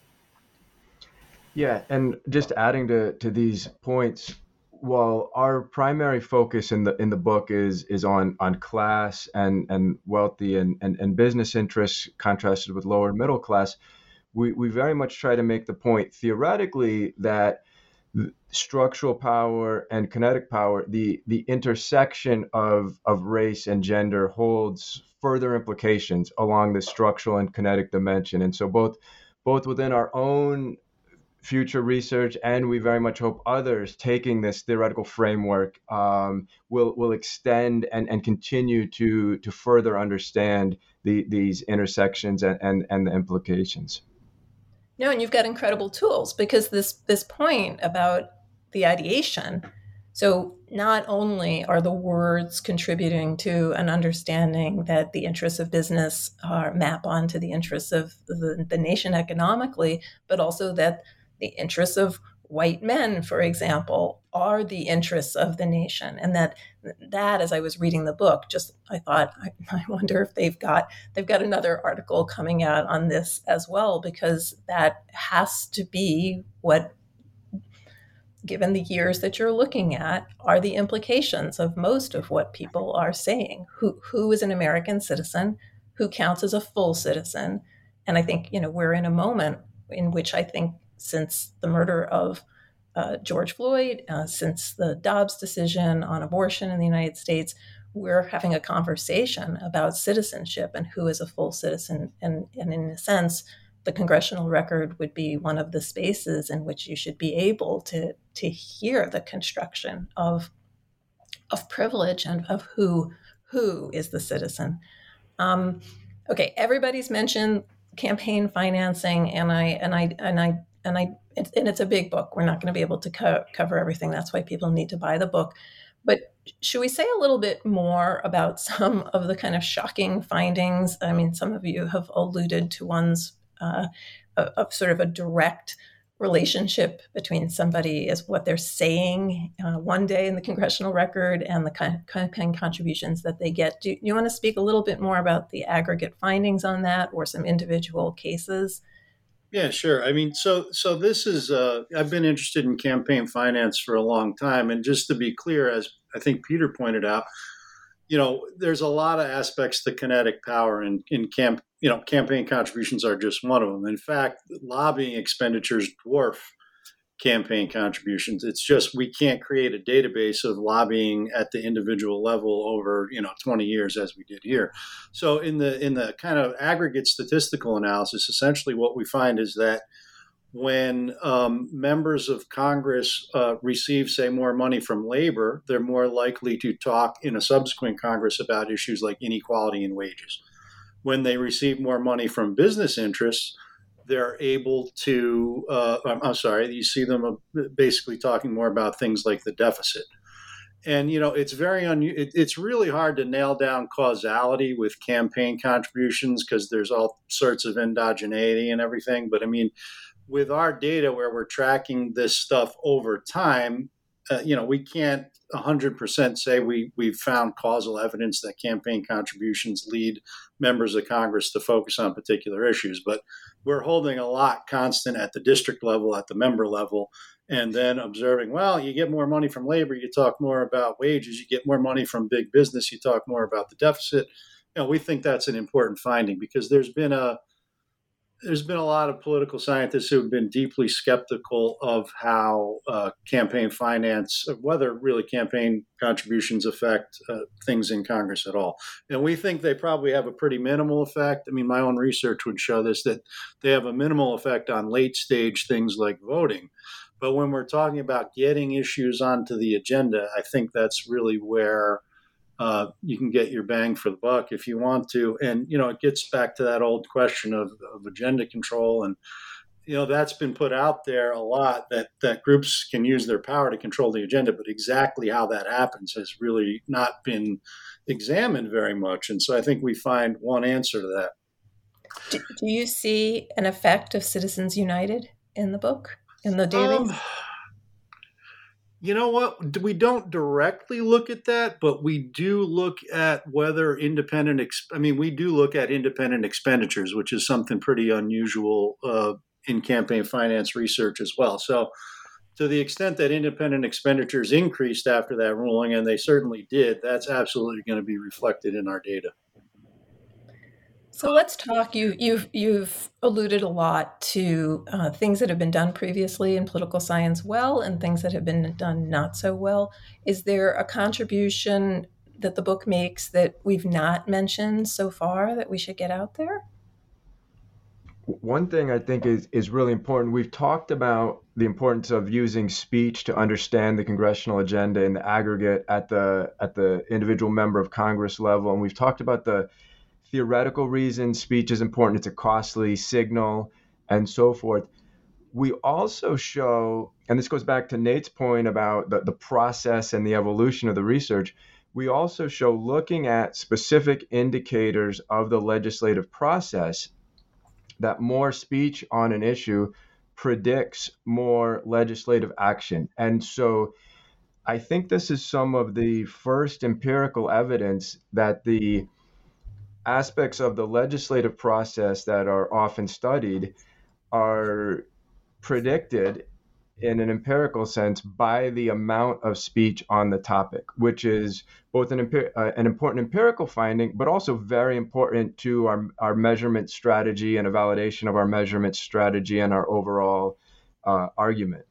Yeah, and just adding to, to these points, while our primary focus in the in the book is is on on class and and wealthy and, and, and business interests contrasted with lower and middle class, we, we very much try to make the point theoretically that structural power and kinetic power, the the intersection of of race and gender holds further implications along the structural and kinetic dimension. And so both both within our own future research, and we very much hope others taking this theoretical framework um, will will extend and, and continue to to further understand the, these intersections and, and, and the implications. No, and you've got incredible tools because this this point about the ideation. So not only are the words contributing to an understanding that the interests of business are map onto the interests of the, the nation economically, but also that the interests of white men, for example, are the interests of the nation. And that, that as I was reading the book, just I thought, I, I wonder if they've got they've got another article coming out on this as well, because that has to be what, given the years that you're looking at, are the implications of most of what people are saying. Who who is an American citizen? Who counts as a full citizen? And I think, you know, we're in a moment in which I think since the murder of uh, George Floyd, uh, since the Dobbs decision on abortion in the United States, we're having a conversation about citizenship and who is a full citizen. And, and in a sense, the congressional record would be one of the spaces in which you should be able to, to hear the construction of, of privilege and of who, who is the citizen. Um, okay, everybody's mentioned campaign financing, and I and I and I and I and it's a big book. We're not going to be able to co- cover everything. That's why people need to buy the book. But should we say a little bit more about some of the kind of shocking findings? I mean, some of you have alluded to ones uh, of, of sort of a direct relationship between somebody as what they're saying uh, one day in the congressional record and the kind of campaign contributions that they get. Do you want to speak a little bit more about the aggregate findings on that or some individual cases? Yeah, sure. I mean, so so this is, uh, I've been interested in campaign finance for a long time. And just to be clear, as I think Peter pointed out, you know, there's a lot of aspects to kinetic power in, in camp, you know, campaign contributions are just one of them. In fact, lobbying expenditures dwarf campaign contributions. It's just we can't create a database of lobbying at the individual level over, you know, twenty years as we did here. So in the in the kind of aggregate statistical analysis, essentially what we find is that when um, members of Congress uh, receive, say, more money from labor, they're more likely to talk in a subsequent Congress about issues like inequality in wages. When they receive more money from business interests, they're able to, uh, I'm, I'm sorry, you see them basically talking more about things like the deficit. And, you know, it's very, un- it, it's really hard to nail down causality with campaign contributions because there's all sorts of endogeneity and everything. But I mean, with our data where we're tracking this stuff over time, uh, you know, we can't one hundred percent say we, we've found causal evidence that campaign contributions lead members of Congress to focus on particular issues. But we're holding a lot constant at the district level, at the member level. and then observing, well, you get more money from labor, you talk more about wages, you get more money from big business, you talk more about the deficit. You know, we think that's an important finding because there's been a there's been a lot of political scientists who have been deeply skeptical of how uh, campaign finance, whether really campaign contributions affect uh, things in Congress at all. And we think they probably have a pretty minimal effect. I mean, my own research would show this, that they have a minimal effect on late stage things like voting. But when we're talking about getting issues onto the agenda, I think that's really where Uh, you can get your bang for the buck if you want to. And, you know, it gets back to that old question of, of agenda control. And, you know, that's been put out there a lot, that, that groups can use their power to control the agenda. But exactly how that happens has really not been examined very much. And so I think we find one answer to that. Do, do you see an effect of Citizens United in the book, in the database? Um, You know what? We don't directly look at that, but we do look at whether independent, exp- I mean, we do look at independent expenditures, which is something pretty unusual uh, in campaign finance research as well. So to the extent that independent expenditures increased after that ruling, and they certainly did, that's absolutely going to be reflected in our data. So let's talk. You, you've you've alluded a lot to uh, things that have been done previously in political science well, and things that have been done not so well. Is there a contribution that the book makes that we've not mentioned so far that we should get out there? One thing I think is, is really important. We've talked about the importance of using speech to understand the congressional agenda in the aggregate at the at the individual member of Congress level, and we've talked about the theoretical reasons speech is important. It's a costly signal and so forth. We also show, and this goes back to Nate's point about the, the process and the evolution of the research, we also show looking at specific indicators of the legislative process that more speech on an issue predicts more legislative action. And so I think this is some of the first empirical evidence that the aspects of the legislative process that are often studied are predicted in an empirical sense by the amount of speech on the topic, which is both an, empir- uh, an important empirical finding, but also very important to our, our measurement strategy and a validation of our measurement strategy and our overall uh, argument.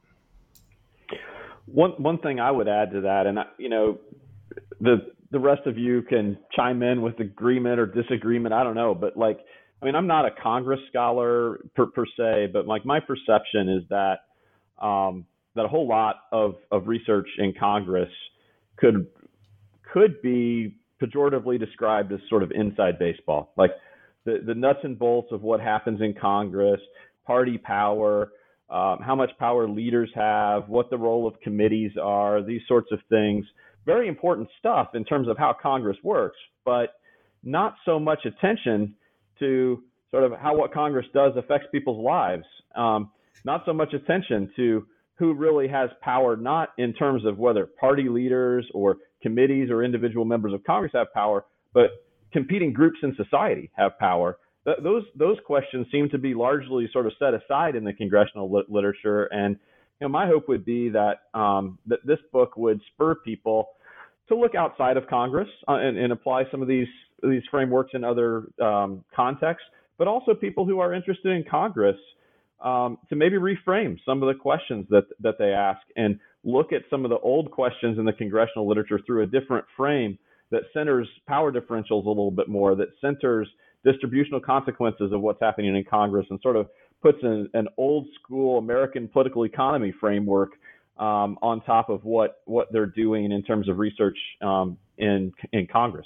One one thing I would add to that, and I, you know, the the rest of you can chime in with agreement or disagreement. I don't know, but like, I mean, I'm not a Congress scholar per, per se, but like my perception is that um, that a whole lot of, of research in Congress could could be pejoratively described as sort of inside baseball, like the, the nuts and bolts of what happens in Congress, party power, um, how much power leaders have, what the role of committees are, these sorts of things. Very important stuff in terms of how Congress works, but not so much attention to sort of how what Congress does affects people's lives. Um, not so much attention to who really has power, not in terms of whether party leaders or committees or individual members of Congress have power, but competing groups in society have power. Th- those those questions seem to be largely sort of set aside in the congressional lit- literature. And you know, my hope would be that um, that this book would spur people to look outside of Congress uh, and, and apply some of these these frameworks in other um, contexts, but also people who are interested in Congress um, to maybe reframe some of the questions that that they ask and look at some of the old questions in the congressional literature through a different frame that centers power differentials a little bit more, that centers distributional consequences of what's happening in Congress, and sort of puts an, an old school American political economy framework um, on top of what, what they're doing in terms of research um, in in Congress.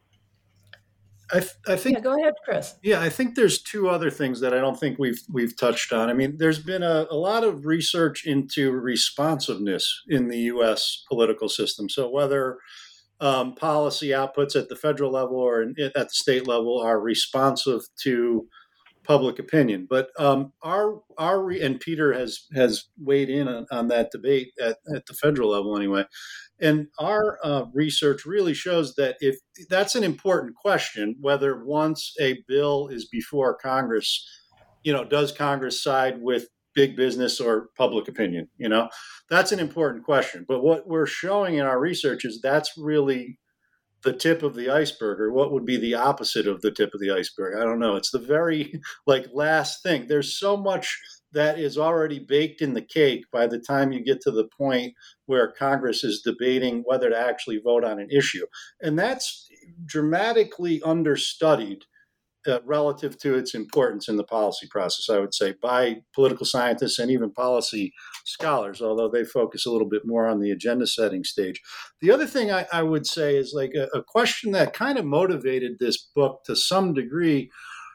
I, th- I think. Yeah, go ahead, Chris. Yeah, I think there's two other things that I don't think we've we've touched on. I mean, there's been a, a lot of research into responsiveness in the U S political system. So whether um, policy outputs at the federal level or in, at the state level are responsive to public opinion, but um, our our and Peter has has weighed in on, on that debate at, at the federal level anyway. And our uh, research really shows that if that's an important question, whether once a bill is before Congress, you know, does Congress side with big business or public opinion? You know, that's an important question. But what we're showing in our research is that's really the tip of the iceberg, or what would be the opposite of the tip of the iceberg? I don't know. It's the very like last thing. There's so much that is already baked in the cake by the time you get to the point where Congress is debating whether to actually vote on an issue. And that's dramatically understudied uh, relative to its importance in the policy process, I would say, by political scientists and even policy scholars, although they focus a little bit more on the agenda setting stage. The other thing I, I would say is like a, a question that kind of motivated this book to some degree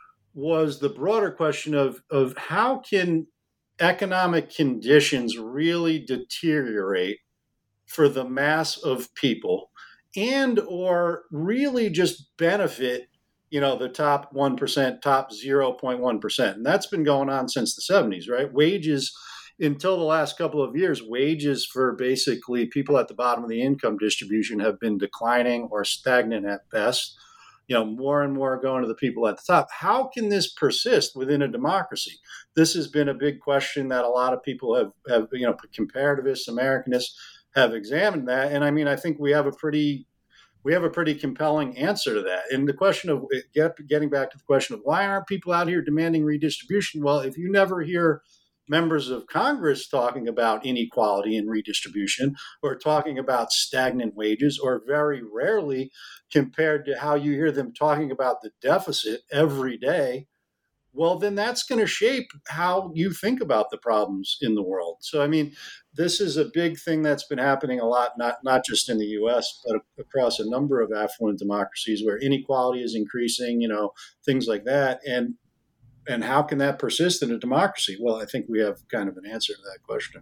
was the broader question of, of how can economic conditions really deteriorate for the mass of people and or really just benefit, you know, the top one percent, top zero point one percent. And that's been going on since the seventies, right? Wages, until the last couple of years, wages for basically people at the bottom of the income distribution have been declining or stagnant at best. You know, more and more going to the people at the top. How can this persist within a democracy? This has been a big question that a lot of people have, have you know, comparativists, Americanists have examined that. And I mean, I think we have a pretty, we have a pretty compelling answer to that. And the question of, get, getting back to the question of why aren't people out here demanding redistribution? Well, if you never hear members of Congress talking about inequality and redistribution, or talking about stagnant wages, or very rarely compared to how you hear them talking about the deficit every day, well, then that's going to shape how you think about the problems in the world. So, I mean, this is a big thing that's been happening a lot, not, not just in the U S, but across a number of affluent democracies where inequality is increasing, you know, things like that. And And how can that persist in a democracy? Well, I think we have kind of an answer to that question.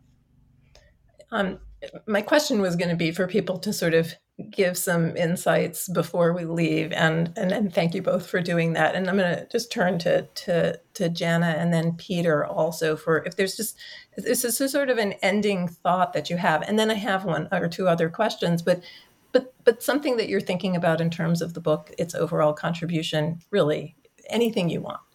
Um, my question was going to be for people to sort of give some insights before we leave, and and, and thank you both for doing that. And I'm going to just turn to to to Jana and then Peter also for if there's just this is a sort of an ending thought that you have, and then I have one or two other questions, but. But but something that you're thinking about in terms of the book, its overall contribution, really anything you want.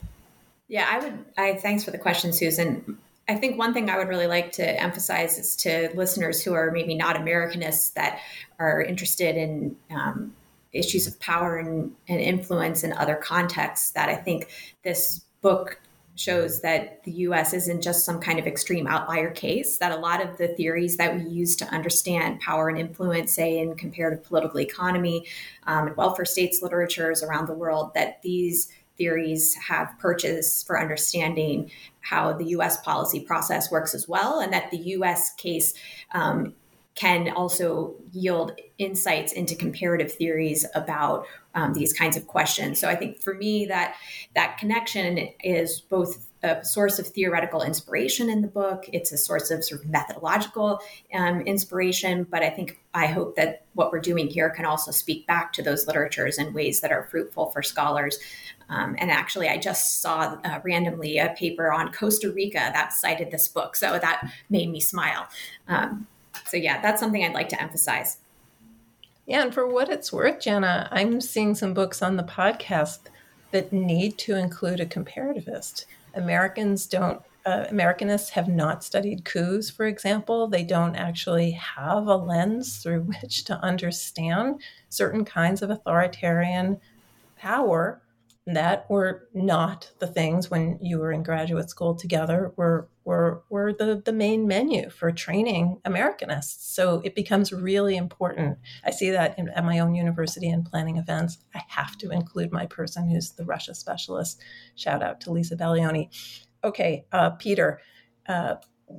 Yeah, I would. I thanks for the question, Susan. I think one thing I would really like to emphasize is to listeners who are maybe not Americanists that are interested in um, issues of power and, and influence in other contexts, that I think this book shows that the U S isn't just some kind of extreme outlier case, that a lot of the theories that we use to understand power and influence, say in comparative political economy um, and welfare states literatures around the world, that these theories have purchase for understanding how the U S policy process works as well, and that the U S case um, can also yield insights into comparative theories about um, these kinds of questions. So I think for me that that connection is both a source of theoretical inspiration in the book. It's a source of sort of methodological um, inspiration. But I think I hope that what we're doing here can also speak back to those literatures in ways that are fruitful for scholars. Um, and actually, I just saw uh, randomly a paper on Costa Rica that cited this book. So that made me smile. Um, so yeah, that's something I'd like to emphasize. Yeah, and for what it's worth, Jana, I'm seeing some books on the podcast that need to include a comparativist. Americans don't, uh, Americanists have not studied coups, for example. They don't actually have a lens through which to understand certain kinds of authoritarian power that were not the things when you were in graduate school together were were were the, the main menu for training Americanists. So it becomes really important. I see that in, at my own university in planning events. I have to include my person who's the Russia specialist. Shout out to Lisa Baglioni. Okay, uh, Peter, uh,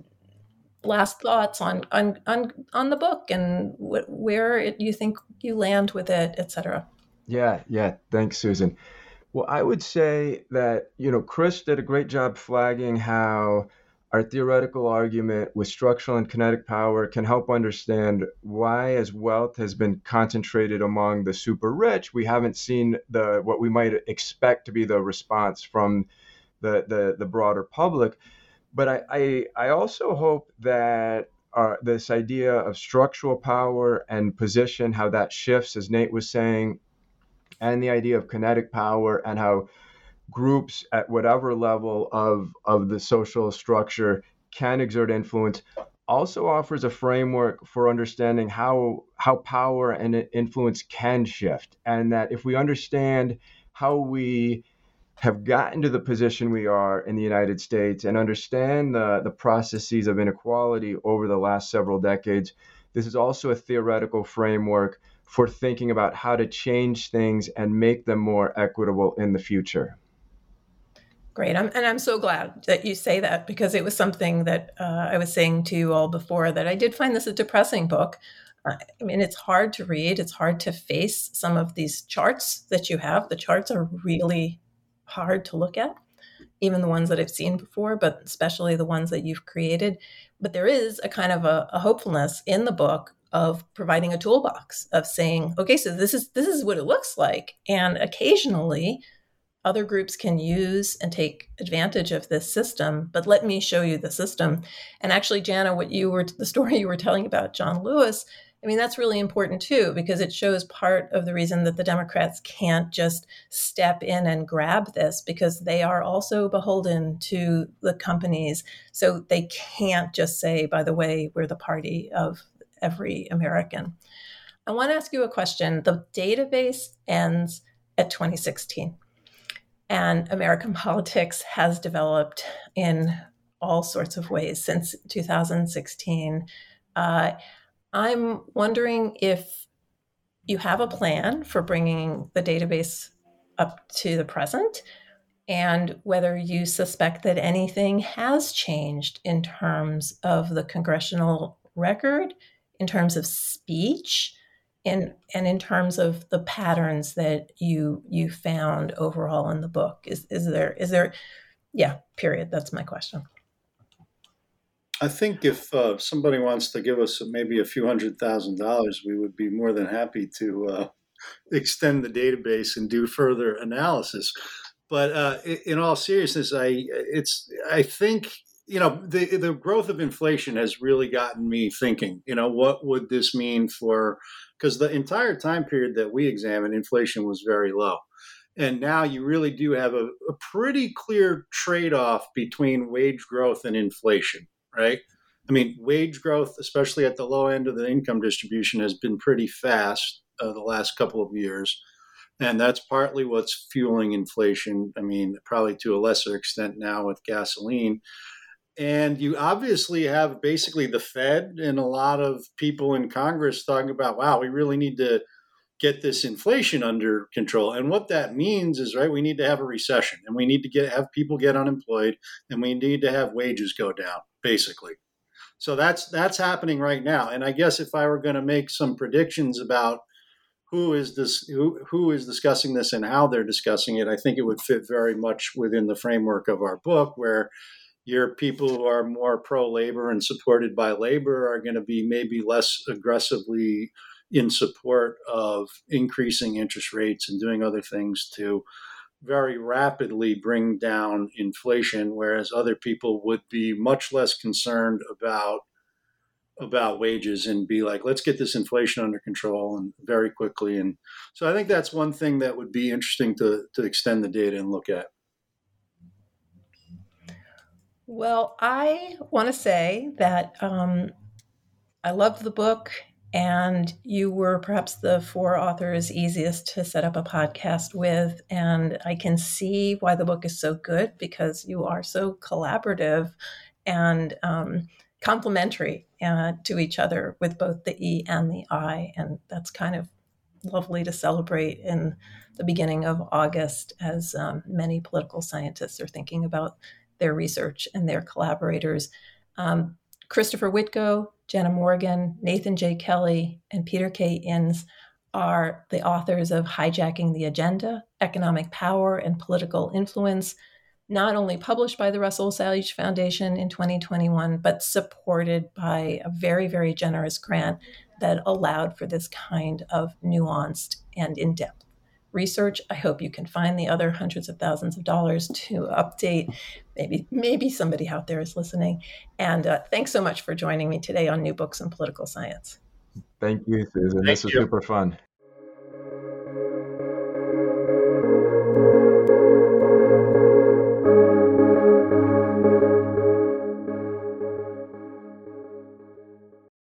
last thoughts on, on on on the book and wh- where it, you think you land with it, et cetera. Yeah, yeah. Thanks, Susan. Well, I would say that, you know, Chris did a great job flagging how our theoretical argument with structural and kinetic power can help understand why, as wealth has been concentrated among the super rich, we haven't seen the what we might expect to be the response from the the, the broader public. But I, I, I also hope that uh, this idea of structural power and position, how that shifts, as Nate was saying, and the idea of kinetic power and how groups at whatever level of, of the social structure can exert influence, also offers a framework for understanding how how power and influence can shift. And that if we understand how we have gotten to the position we are in the United States and understand the, the processes of inequality over the last several decades, this is also a theoretical framework for thinking about how to change things and make them more equitable in the future. Great. I'm, and I'm so glad that you say that, because it was something that uh, I was saying to you all before, that I did find this a depressing book. Uh, I mean, it's hard to read. It's hard to face some of these charts that you have. The charts are really hard to look at, even the ones that I've seen before, but especially the ones that you've created. But there is a kind of a, a hopefulness in the book of providing a toolbox of saying, okay, so this is this is what it looks like. And occasionally other groups can use and take advantage of this system, but let me show you the system. And actually, Jana, what you were, the story you were telling about John Lewis, I mean, that's really important too, because it shows part of the reason that the Democrats can't just step in and grab this, because they are also beholden to the companies. So they can't just say, by the way, we're the party of every American. I want to ask you a question. The database ends at twenty sixteen. And American politics has developed in all sorts of ways since two thousand sixteen. Uh, I'm wondering if you have a plan for bringing the database up to the present, and whether you suspect that anything has changed in terms of the congressional record, in terms of speech, In, and in terms of the patterns that you you found overall in the book. Is is there, is there, yeah, period. That's my question. I think if uh, somebody wants to give us maybe a few hundred thousand dollars, we would be more than happy to uh, extend the database and do further analysis. But uh, in all seriousness, I it's I think, you know, the the growth of inflation has really gotten me thinking, you know, what would this mean for, because the entire time period that we examined, inflation was very low. And now you really do have a, a pretty clear trade-off between wage growth and inflation, right? I mean, wage growth, especially at the low end of the income distribution, has been pretty fast uh, the last couple of years. And that's partly what's fueling inflation. I mean, probably to a lesser extent now with gasoline. And you obviously have basically the Fed and a lot of people in Congress talking about, wow, we really need to get this inflation under control. And what that means is, right, we need to have a recession, and we need to get have people get unemployed, and we need to have wages go down, basically. So that's that's happening right now. And I guess if I were going to make some predictions about who is this, who who is discussing this and how they're discussing it, I think it would fit very much within the framework of our book, where your people who are more pro-labor and supported by labor are going to be maybe less aggressively in support of increasing interest rates and doing other things to very rapidly bring down inflation, whereas other people would be much less concerned about about wages and be like, let's get this inflation under control and very quickly. And so I think that's one thing that would be interesting to, to extend the data and look at. Well, I want to say that um, I loved the book, and you were perhaps the four authors easiest to set up a podcast with. And I can see why the book is so good, because you are so collaborative and um, complementary uh, to each other with both the E and the I. And that's kind of lovely to celebrate in the beginning of August, as um, many political scientists are thinking about their research and their collaborators. Um, Christopher Witko, Jana Morgan, Nathan J. Kelly, and Peter K. Inns are the authors of Hijacking the Agenda, Economic Power and Political Influence, not only published by the Russell Sage Foundation in twenty twenty-one, but supported by a very, very generous grant that allowed for this kind of nuanced and in-depth research. I hope you can find the other hundreds of thousands of dollars to update. Maybe maybe somebody out there is listening. And uh, thanks so much for joining me today on New Books in Political Science. Thank you, Susan. Thank this was you. super fun.